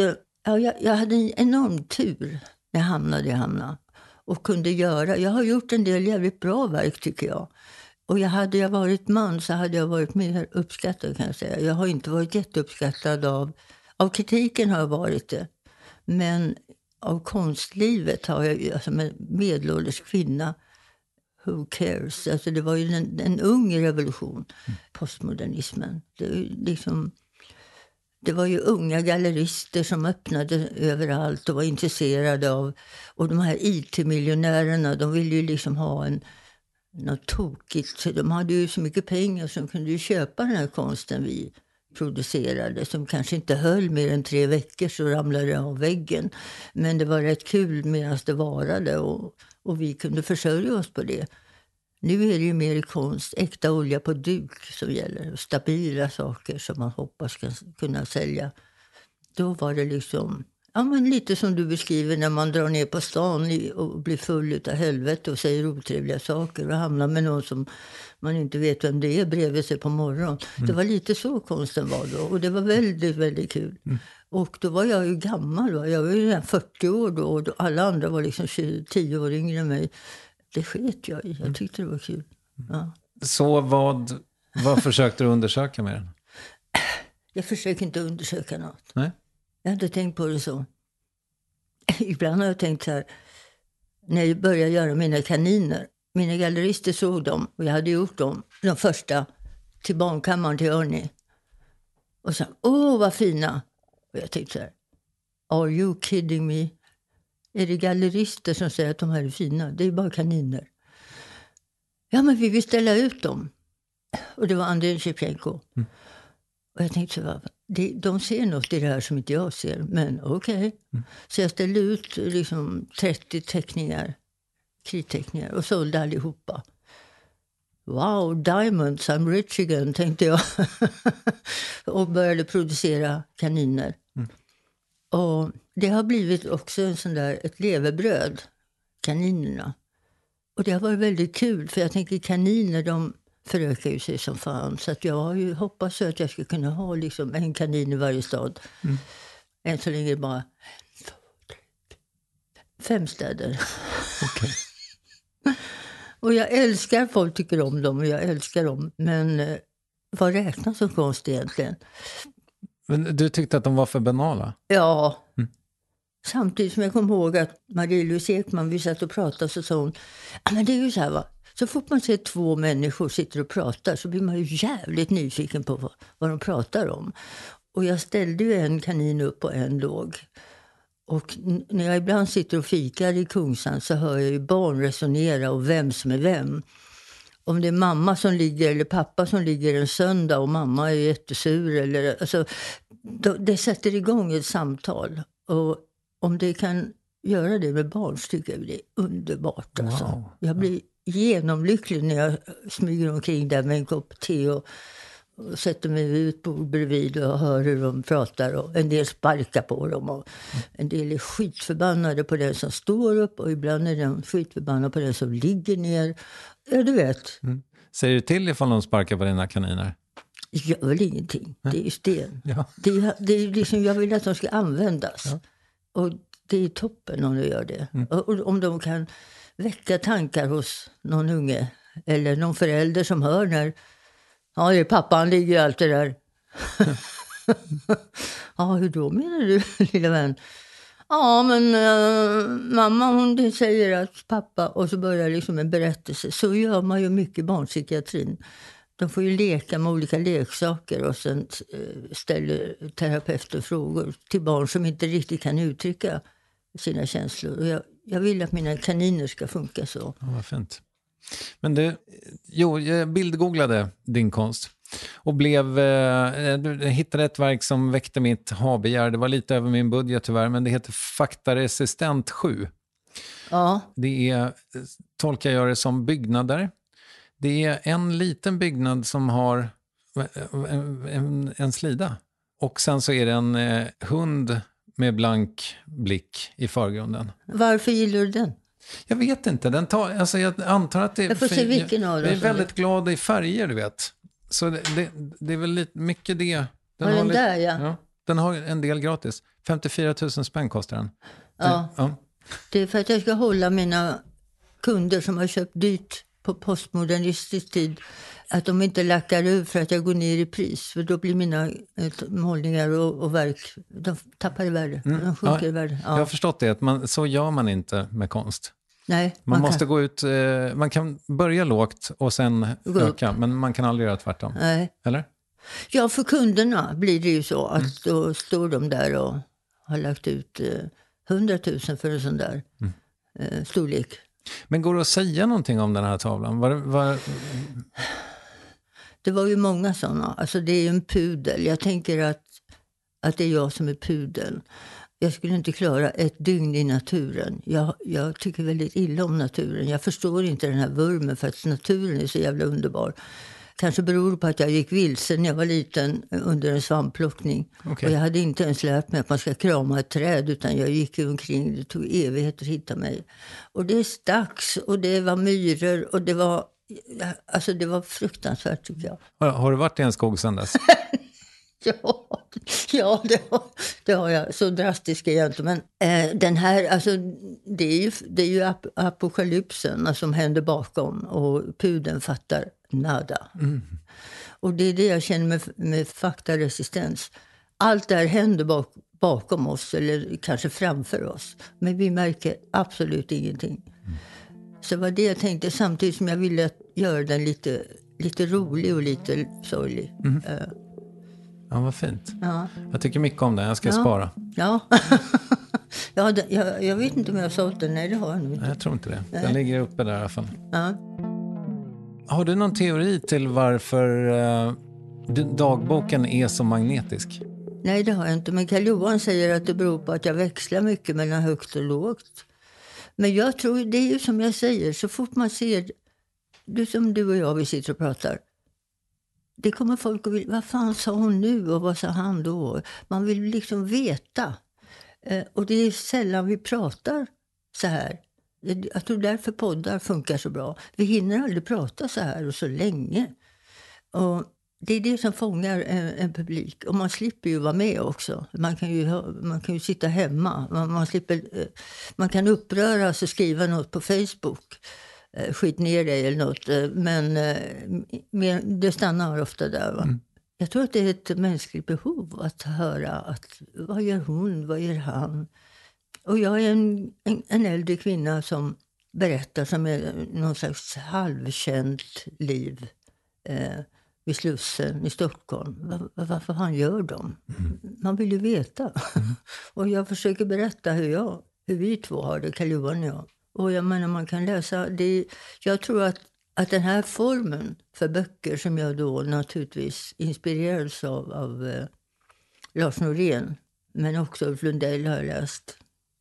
Ja, jag, jag hade en enorm tur när jag hamnade i Hamna. Och kunde göra, jag har gjort en del jävligt bra verk tycker jag. Och jag hade jag varit man så hade jag varit mer uppskattad kan jag säga. Jag har inte varit jätteuppskattad av, av kritiken har jag varit det. Men av konstlivet har jag ju, alltså med medelålders kvinna, who cares? Alltså det var ju en, en ung revolution, mm. postmodernismen. Det, liksom, det var ju unga gallerister som öppnade överallt och var intresserade av, och de här I T-miljonärerna, de ville ju liksom ha en något tokigt. De hade ju så mycket pengar som kunde ju köpa den här konsten vi producerade, som kanske inte höll mer än tre veckor så ramlade det av väggen. Men det var rätt kul medan det varade och, och vi kunde försörja oss på det. Nu är det ju mer i konst, äkta olja på duk som gäller. Stabila saker som man hoppas ska kunna sälja. Då var det liksom, ja men lite som du beskriver när man drar ner på stan och blir full utav helvete och säger otrevliga saker och hamnar med någon som man inte vet vem det är bredvid sig på morgonen. Mm. Det var lite så konsten var då och det var väldigt, väldigt kul. Mm. Och då var jag ju gammal, va? Jag var ju fyrtio år då och alla andra var liksom tio år yngre än mig. Det sket jag i, jag tyckte det var kul. Ja.
Så vad, vad försökte du undersöka med den?
Jag försöker inte undersöka något.
Nej.
Jag har inte tänkt på det så. Ibland har jag tänkt så här, när jag började göra mina kaniner. Mina gallerister såg dem och jag hade gjort dem, de första, till barnkammaren till Örni. Och så, åh vad fina. Och jag tänkte så här, are you kidding me? Är det gallerister som säger att de här är fina? Det är bara kaniner. Ja men vi vill ställa ut dem. Och det var Andrei Shevchenko. Mm. Och jag tänkte så här, de, de ser något i det här som inte jag ser. Men okej. Okay. Mm. Så jag ställde ut liksom trettio teckningar. Kritteckningar. Och sålde allihopa. Wow, diamonds, I'm rich again, tänkte jag. Och började producera kaniner. Mm. Och det har blivit också en sån där, ett levebröd. Kaninerna. Och det har varit väldigt kul. För jag tänker kaniner, de förökar ju sig som fan. Så att jag har ju hoppats att jag ska kunna ha liksom en kanin i varje stad. Mm. Än så länge bara fem städer.
Okay.
Och jag älskar, folk tycker om dem och jag älskar dem. Men eh, vad räknas som konst egentligen?
Men du tyckte att de var för banala?
Ja. Mm. Samtidigt som jag kom ihåg att Marie-Louise Ekman, vi satt och pratade, så sa hon, men det är ju så här va, så fort man ser två människor sitter och pratar så blir man ju jävligt nyfiken på vad, vad de pratar om. Och jag ställde ju en kanin upp och en låg. Och n- när jag ibland sitter och fikar i Kungsan så hör jag ju barn resonera och vem som är vem. Om det är mamma som ligger eller pappa som ligger en söndag och mamma är jättesur. Eller, alltså, då, det sätter igång ett samtal. Och om det kan göra det med barn så tycker jag det är underbart. Alltså. Wow. Jag blir genomlycklig när jag smyger omkring där med en kopp te och, och sätter mig ut på bredvid och hör hur de pratar. Och en del sparkar på dem och en del är skitförbannade på den som står upp och ibland är de skitförbannade på den som ligger ner. Ja, du vet.
Mm. Säger du till ifall de sparkar på dina kaniner?
Jag gör väl ingenting.
Nej.
Det är sten.
Ja.
Det är, det är liksom, jag vill att de ska användas. Ja. Och det är toppen om de gör det. Mm. Och, och om de kan väcka tankar hos någon unge. Eller någon förälder som hör när, ja det är pappan ligger alltid där. Ja, hur då menar du, lilla vän? Ja, men äh, mamma hon säger att pappa, och så börjar liksom en berättelse. Så gör man ju mycket i barnpsykiatrin. De får ju leka med olika leksaker och sen äh, ställer terapeuter frågor till barn som inte riktigt kan uttrycka sina känslor. Och jag, jag vill att mina kaniner ska funka så.
Ja, vad fint. Men du, jo, jag bildgooglade din konst. Och blev, eh, du hittade ett verk som väckte mitt habegär. Det var lite över min budget tyvärr, men det heter Faktaresistent sju.
Ja.
Det är, tolkar jag det som byggnader. Det är en liten byggnad som har en, en, en slida. Och sen så är det en eh, hund med blank blick i förgrunden.
Varför gillar du den?
Jag vet inte. Den tar, alltså jag antar att det...
Jag får se vilken av dem.
Jag är väldigt glad i färger, du vet. Så det, det, det är väl lite mycket det. Den
har den
lite,
där, ja.
ja. Den har en del gratis. femtiofyra tusen spänn kostar den.
Ja.
ja.
Det är för att jag ska hålla mina kunder som har köpt dyrt på postmodernistisk tid, att de inte lackar ur för att jag går ner i pris. För då blir mina eh, målningar och, och verk, de tappar i värde.
Mm.
De sjunker
Ja,
i värde. Ja.
Jag har förstått det, att man, så gör man inte med konst.
Nej,
Man,
man
måste
kan,
gå ut, eh, man kan börja lågt och sen
Gå
öka,
upp.
men man kan aldrig göra tvärtom.
nej.
Eller?
Ja, för kunderna blir det ju så att då står de där och har lagt ut eh, hundratusen för en sån där
Mm.
eh, storlek.
Men går det att säga någonting om den här tavlan? Var, var...
Det var ju många sådana. Alltså det är ju en pudel. Jag tänker att, att det är jag som är pudeln. Jag skulle inte klara ett dygn i naturen. Jag, jag tycker väldigt illa om naturen. Jag förstår inte den här vurmen för att naturen är så jävla underbar. Kanske beror på att jag gick vilse när jag var liten under en svampplockning.
Okej.
Och jag hade inte ens lärt mig att man ska krama ett träd, utan jag gick omkring. Det tog evigheter att hitta mig. Och det stacks och det var myror och det var, alltså det var fruktansvärt tycker jag.
Har, har du varit i en skog sedan dess?
Ja, ja det, har, det har jag. Så drastisk är jag inte. Men eh, den här, alltså, det är ju, det är ju ap- apokalypsen som händer bakom. Och pudeln fattar nada.
Mm.
Och det är det jag känner med, med faktaresistens. Allt det här händer bak, bakom oss, eller kanske framför oss. Men vi märker absolut ingenting. Mm. Så var det jag tänkte, samtidigt som jag ville göra den lite, lite rolig och lite sorglig.
Mm.
Eh,
Ja, vad fint.
ja.
Jag tycker mycket om den, jag ska
Ja.
spara.
Ja, ja det, jag, jag vet inte om jag har sålt den. Nej, det har jag nog
Nej,
inte.
jag tror inte det. Den
Nej.
ligger uppe där i alla fall.
Ja.
Har du någon teori till varför uh, dagboken är så magnetisk?
Nej, det har jag inte. Men Karl Johan säger att det beror på att jag växlar mycket mellan högt och lågt. Men jag tror, det är ju som jag säger, så fort man ser, du som du och jag, vi sitter och pratar. Det kommer folk och vill, vad fan sa hon nu och vad sa han då? Man vill liksom veta. Eh, och det är sällan vi pratar så här. Jag tror därför poddar funkar så bra. Vi hinner aldrig prata så här och så länge. Och det är det som fångar en, en publik. Och man slipper ju vara med också. Man kan ju, man kan ju sitta hemma. Man, man, slipper, man kan uppröras och skriva något på Facebook. Skit ner dig eller något. Men, men det stannar ofta där. Va? Mm. Jag tror att det är ett mänskligt behov att höra att vad gör hon, vad gör han? Och jag är en, en, en äldre kvinna som berättar som är någon slags halvkänt liv eh, vid Slussen i Stockholm. Var, varför han gör dem? Mm. Man vill ju veta. Mm. Och jag försöker berätta hur, jag, hur vi två har det, Karl Johan och jag. Och jag menar, man kan läsa det. Jag tror att, att den här formen för böcker som jag då naturligtvis inspirerades av, av eh, Lars Norén, men också Ulf Lundell har jag läst.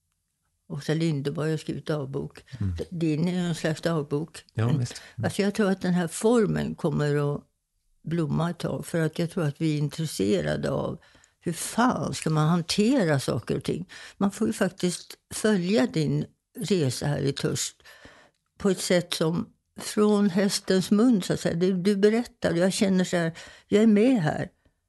Åsa Linderborg har skrivit dagbok. Mm. Din är en slags dagbok.
Ja,
men,
visst. Mm.
Alltså jag tror att den här formen kommer att blomma ett tag. För att jag tror att vi är intresserade av hur fan ska man hantera saker och ting. Man får ju faktiskt följa din resa här i Törst på ett sätt som från hästens mun så att säga. Du, du berättar, jag känner så här, jag är med här.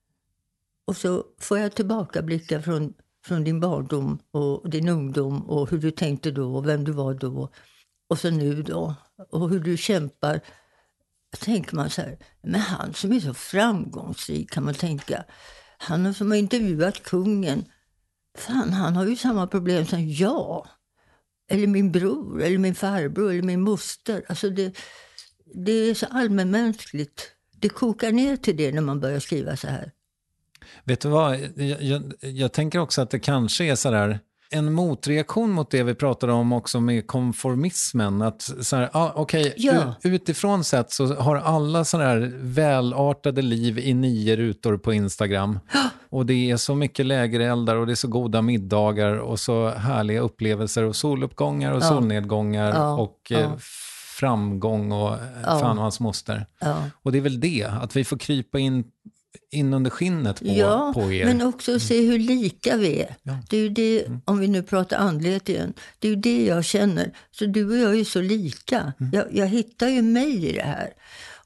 Och så får jag tillbaka blicka från, från din barndom och din ungdom och hur du tänkte då och vem du var då. Och så nu då. Och hur du kämpar. Tänker man så här, men han som är så framgångsrik kan man tänka. Han som har intervjuat kungen. Fan, han har ju samma problem som jag. Eller min bror, eller min farbror, eller min moster. Alltså det, det är så allmänmänskligt. Det kokar ner till det när man börjar skriva så här.
Vet du vad, jag, jag, jag tänker också att det kanske är så där en motreaktion mot det vi pratade om också med konformismen. Att så här, ah, okej, okay,
ja.
utifrån sett så har alla sådana här välartade liv i nio rutor på Instagram. Och det är så mycket lägereldar och det är så goda middagar och så härliga upplevelser och soluppgångar och ja. solnedgångar ja. och ja. Eh, framgång och ja. fan och hans moster. Ja. Och det är väl det, att vi får krypa in in under skinnet på,
ja,
på er.
Men också se hur lika vi är. Ja. Det är ju det, mm. om vi nu pratar andlighet igen, det är ju det jag känner. Så du och jag är ju så lika. Mm. Jag, jag hittar ju mig i det här.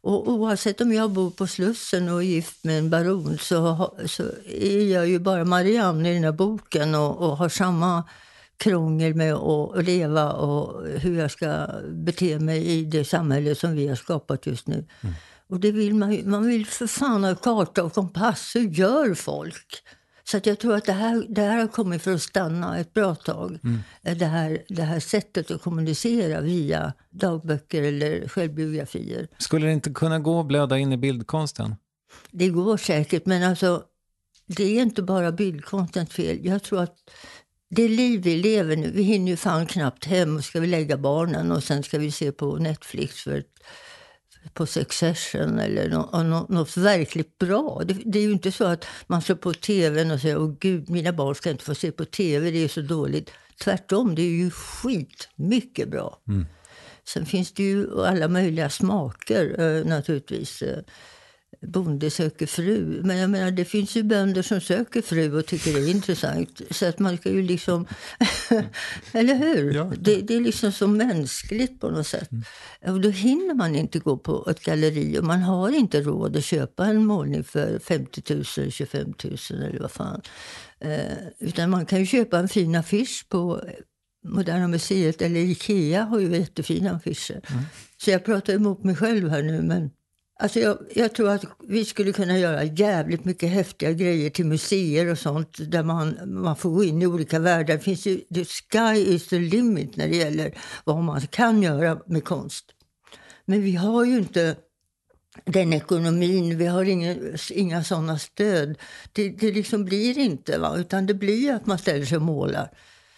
Och oavsett om jag bor på Slussen och är gift med en baron så, så är jag ju bara Marianne i den här boken och, och har samma krångel med att leva och hur jag ska bete mig i det samhälle som vi har skapat just nu. Mm. Och det vill man, man vill för fan ha karta och kompass. Hur gör folk? Så att jag tror att det här, det här har kommit för att stanna ett bra tag. Mm. Det, här, det här sättet att kommunicera via dagböcker eller självbiografier.
Skulle det inte kunna gå att blöda in i bildkonsten?
Det går säkert, men alltså det är inte bara bildkonstens fel. Jag tror att det liv vi lever nu, vi hinner ju fan knappt hem och ska vi lägga barnen och sen ska vi se på Netflix för på Succession eller no, no, något verkligt bra. Det, det är ju inte så att man ser på tvn och säger, åh gud, mina barn ska inte få se på tv, det är så dåligt. Tvärtom, det är ju skit mycket bra. Mm. Sen finns det ju alla möjliga smaker eh, naturligtvis. Eh, bonde söker fru. Men jag menar, det finns ju bönder som söker fru och tycker det är intressant. Så att man ska ju liksom... eller hur? Ja. Det, det är liksom så mänskligt på något sätt. Mm. Och då hinner man inte gå på ett galleri. Och man har inte råd att köpa en målning för femtio tusen, tjugofem tusen eller vad fan. Eh, utan man kan ju köpa en fin affisch på Moderna Museet. Eller Ikea har ju jättefina affischer. Mm. Så jag pratar emot mig själv här nu, men... Alltså jag, jag tror att vi skulle kunna göra jävligt mycket häftiga grejer till museer och sånt där man, man får gå in i olika världar. Det finns ju, the sky is the limit när det gäller vad man kan göra med konst. Men vi har ju inte den ekonomin, vi har inga, inga sådana stöd. Det, det liksom blir inte, va? Utan det blir att man ställer sig och målar.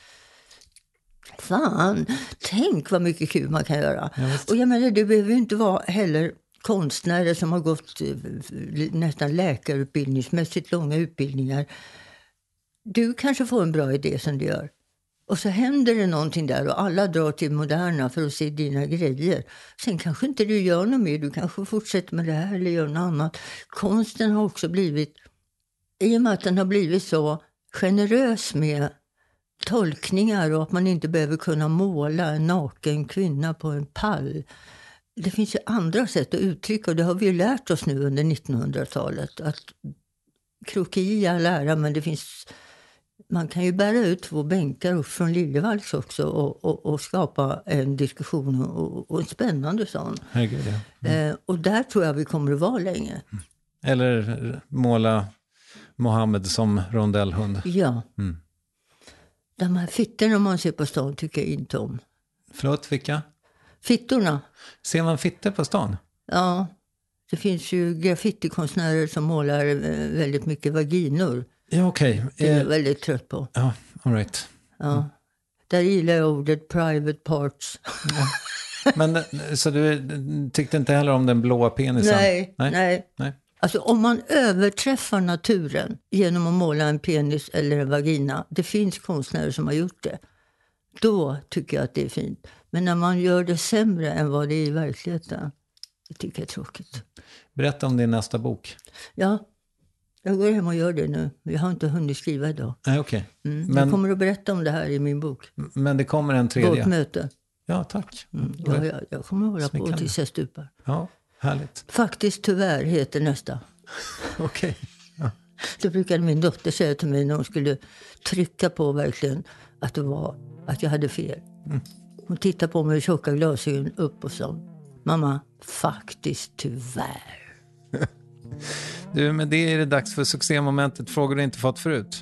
Fan, tänk vad mycket kul man kan göra. Ja, och jag menar, det behöver ju inte vara heller... konstnärer som har gått nästan läkarutbildningsmässigt långa utbildningar. Du kanske får en bra idé som du gör. Och så händer det någonting där och alla drar till Moderna för att se dina grejer. Sen kanske inte du gör något mer. Du kanske fortsätter med det här eller gör något annat. Konsten har också blivit, i och med att den har blivit så generös med tolkningar och att man inte behöver kunna måla en naken kvinna på en pall. Det finns ju andra sätt att uttrycka, och det har vi ju lärt oss nu under nittonhundratalet. Att kroki är lära, men det finns, man kan ju bära ut två bänkar upp från Liljevalchs också och, och, och skapa en diskussion och, och en spännande sån.
Herregud, ja. Mm.
Eh, och där tror jag vi kommer att vara länge.
Eller måla Mohammed som rondellhund.
Ja.
Mm.
De här fittorna man ser på stan tycker jag inte om.
Förlåt, vilka?
Fittorna.
Ser man fitter på stan?
Ja, det finns ju graffitikonstnärer som målar väldigt mycket vaginor.
Ja, okej. Okay.
Det är jag väldigt trött på.
Ja, all right.
Ja, mm. Där gillar jag ordet private parts.
Ja. Men så du tyckte inte heller om den blåa penisen?
Nej, nej. nej.
nej.
Alltså om man överträffar naturen genom att måla en penis eller en vagina. Det finns konstnärer som har gjort det. Då tycker jag att det är fint. Men när man gör det sämre än vad det är i verkligheten, det tycker jag är tråkigt.
Berätta om din nästa bok.
Ja, jag går hem och gör det nu. Jag har inte hunnit skriva idag.
Nej, okej.
Okay. Mm, men... Jag kommer att berätta om det här i min bok.
Men det kommer en tredje.
Vårt möte.
Ja, tack.
Mm, ja, jag, jag kommer att hålla på tills jag stupar.
Ja, härligt.
Faktiskt tyvärr heter nästa.
Okej. Okay. Ja.
Då brukade min dotter säga till mig när hon skulle trycka på verkligen att det var att jag hade fel. Mm. Hon tittade på mig med tjocka glasögon upp och sa: mamma, faktiskt tyvärr.
Du, med det är det dags för succémomentet. Frågor du inte fått förut.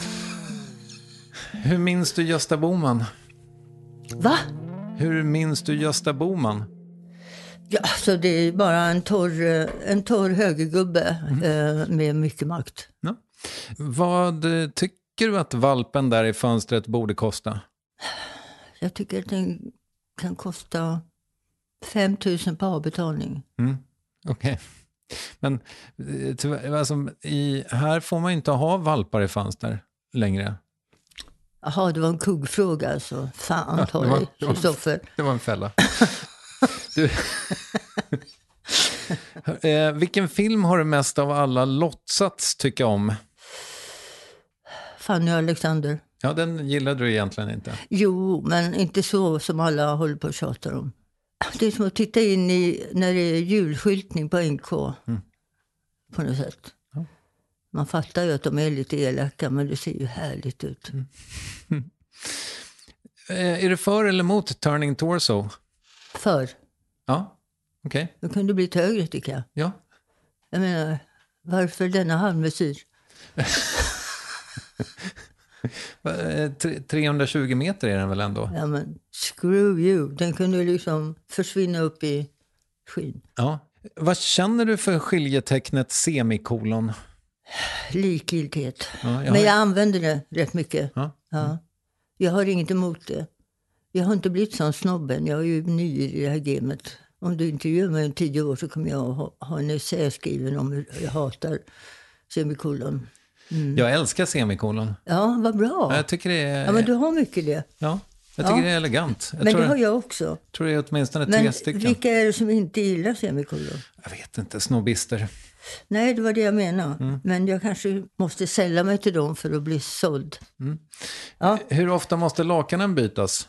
Hur minns du Gösta Bohman?
Va?
Hur minns du Gösta Bohman?
Ja, så det är bara en torr, en torr högergubbe mm. eh, med mycket makt.
Ja. Vad tycker du att valpen där i fönstret borde kosta?
Jag tycker att den kan kosta fem tusen på avbetalning.
Mm. Okej. Okay. Men tyvärr, alltså, i, här får man inte ha valpar i fönster längre.
Jaha, det var en kuggfråga alltså. Fan, ja, ta dig, Kristoffer.
Det var en fälla. Du, eh, vilken film har du mest av alla låtsats tycka om?
Fanny och Alexander.
Ja, den gillade du egentligen inte.
Jo, men inte så som alla håller på och tjatar om. Det är som att titta in i när det är julskyltning på N K. Mm. På något sätt. Ja. Man fattar ju att de är lite elaka, men det ser ju härligt ut. Mm.
Mm. Är du för eller mot Turning Torso?
För.
Ja, okej. Okay.
Då kunde det bli ett högre, tycker jag.
Ja.
Jag menar, varför denna halvmesyr?
trehundratjugo meter är den väl ändå?
Ja, men screw you. Den kunde liksom försvinna upp i skyn.
Ja. Vad känner du för skiljetecknet semikolon?
Likgiltighet.
Ja, jag har...
Men jag använder det rätt mycket.
Ja.
Ja.
Mm.
Jag har inget emot det. Jag har inte blivit sån snobben. Jag är ju ny i det här gamet. Om du intervjuar mig om tio år så kommer jag ha, ha en essä skriven om hur jag hatar semikolon. Mm.
Jag älskar semikolon.
Ja, vad bra.
Jag tycker det är...
Ja, men du har mycket det.
Ja, jag tycker
ja.
det är elegant. Jag
men
tror
det har jag också.
Jag tror det är åtminstone
men
tre stycken.
Men vilka är det som inte gillar semikolon?
Jag vet inte, snobbister.
Nej, det var det jag menar.
Mm.
Men jag kanske måste sälja mig till dem för att bli såld.
Mm.
Ja.
Hur ofta måste lakanen bytas?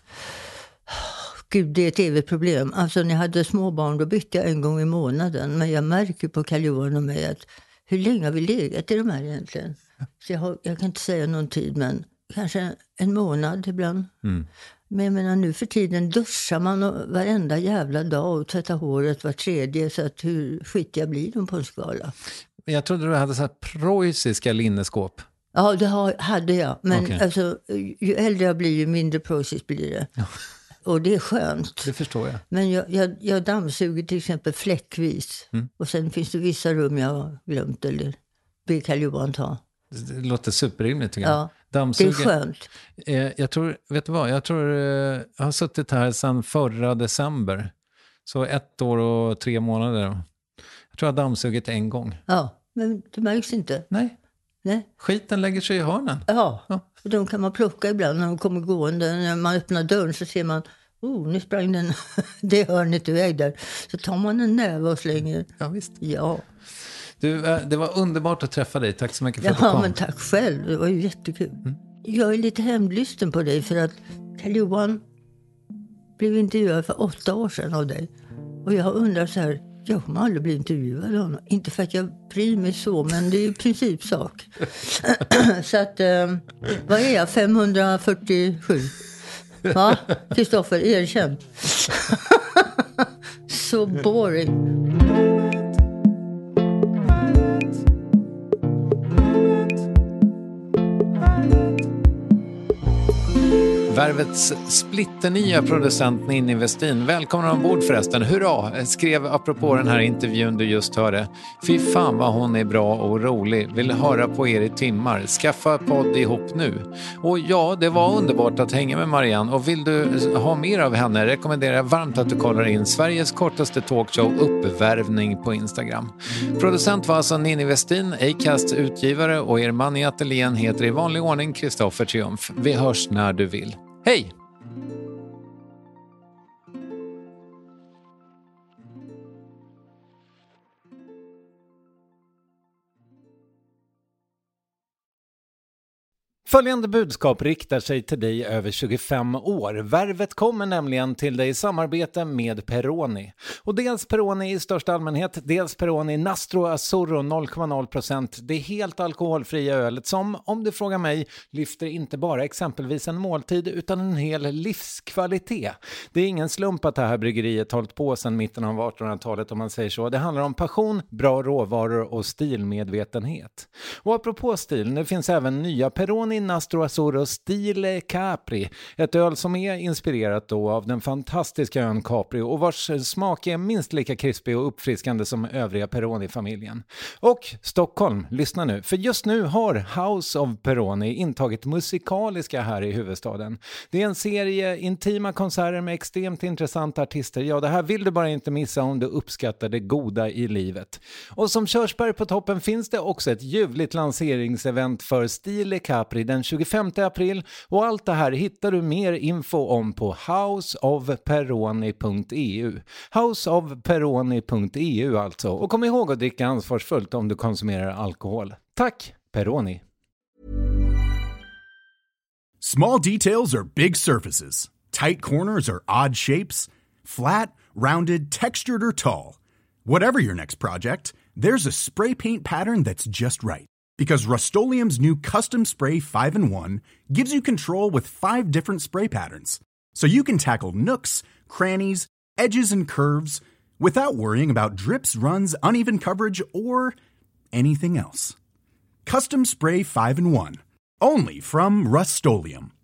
Gud, det är ett evigt problem. Alltså när jag hade små barn då bytte jag en gång i månaden. Men jag märker på Karl-Johan och mig att hur länge har vi legat i de här egentligen? Så jag, har, jag kan inte säga någon tid, men kanske en månad ibland.
Mm.
Men jag menar, nu för tiden duschar man varenda jävla dag och tvättar håret var tredje. Så att hur skitiga blir de på en skala?
Jag trodde du hade så här preussiska linneskåp.
Ja, det har, hade jag. Men
okay.
alltså, ju äldre jag blir ju mindre preussiskt blir det.
Ja.
Och det är skönt.
Det förstår jag.
Men jag, jag, jag dammsuger till exempel fläckvis. Mm. Och sen finns det vissa rum jag har glömt eller ber Karl-Johan ta.
Det låter superrimligt tycker jag.
Ja,
dammsuger.
det är skönt.
Eh, jag tror, vet du vad? Jag tror eh, jag har suttit här sedan förra december. Så ett år och tre månader. Jag tror jag har dammsugit en gång.
Ja, men det märks inte.
Nej.
Nej.
Skiten lägger sig i hörnen.
Ja, ja. Och de kan man plocka ibland när de kommer gående. När man öppnar dörren så ser man, oh, nu sprang den det hörnet iväg där. Så tar man en näve och slänger.
Ja, visst.
Ja.
Du, det var underbart att träffa dig. Tack så mycket för
ja,
att du kom.
Ja, men tack själv. Det var ju jättekul. Mm. Jag är lite hämndlysten på dig för att Karl-Johan blev intervjuad för åtta år sedan av dig. Och jag undrar så här, jag kommer aldrig bli intervjuad av honom. Inte för att jag bryr mig så, men det är ju principsak. Så att, eh, vad är jag? femhundrafyrtiosju? Va? Kristoffer, erkänn. Så boring.
Värvets splitternya producent Ninni Westin. Välkommen ombord förresten. Hurra! Skrev apropå den här intervjun du just hörde. Fy fan vad hon är bra och rolig. Vill höra på er i timmar. Skaffa podd ihop nu. Och ja, det var underbart att hänga med Marianne. Och vill du ha mer av henne rekommenderar jag varmt att du kollar in Sveriges kortaste talkshow Uppvärvning på Instagram. Producent var alltså Ninni Westin, Acasts utgivare och er man i ateljén heter i vanlig ordning Kristoffer Triumf. Vi hörs när du vill. Hej! Följande budskap riktar sig till dig över tjugofem år. Värvet kommer nämligen till dig i samarbete med Peroni. Och dels Peroni i största allmänhet, dels Peroni Nastro Azzurro noll komma noll procent. Det är helt alkoholfria ölet som, om du frågar mig, lyfter inte bara exempelvis en måltid utan en hel livskvalitet. Det är ingen slump att det här bryggeriet hållit på sedan mitten av artonhundratalet om man säger så. Det handlar om passion, bra råvaror och stilmedvetenhet. Och apropå stil, nu finns även nya Peroni Nastro Azzurro Stile Capri. Ett öl som är inspirerat då av den fantastiska ön Capri och vars smak är minst lika krispig och uppfriskande som övriga Peroni-familjen. Och Stockholm, lyssna nu. För just nu har House of Peroni intagit musikaliska här i huvudstaden. Det är en serie intima konserter med extremt intressanta artister. Ja, det här vill du bara inte missa om du uppskattar det goda i livet. Och som körsbär på toppen finns det också ett ljuvligt lanseringsevent för Stile Capri den tjugofemte april och allt det här hittar du mer info om på house of peroni punkt e u. house of peroni punkt e u alltså. Och kom ihåg att dricka ansvarsfullt om du konsumerar alkohol. Tack, Peroni.
Small details are big surfaces. Tight corners are odd shapes. Flat, rounded, textured, or tall. Whatever your next project, there's a spray paint pattern that's just right. Because Rust-Oleum's new Custom Spray five in one gives you control with five different spray patterns. So you can tackle nooks, crannies, edges, and curves without worrying about drips, runs, uneven coverage, or anything else. Custom Spray five in one. Only from Rust-Oleum.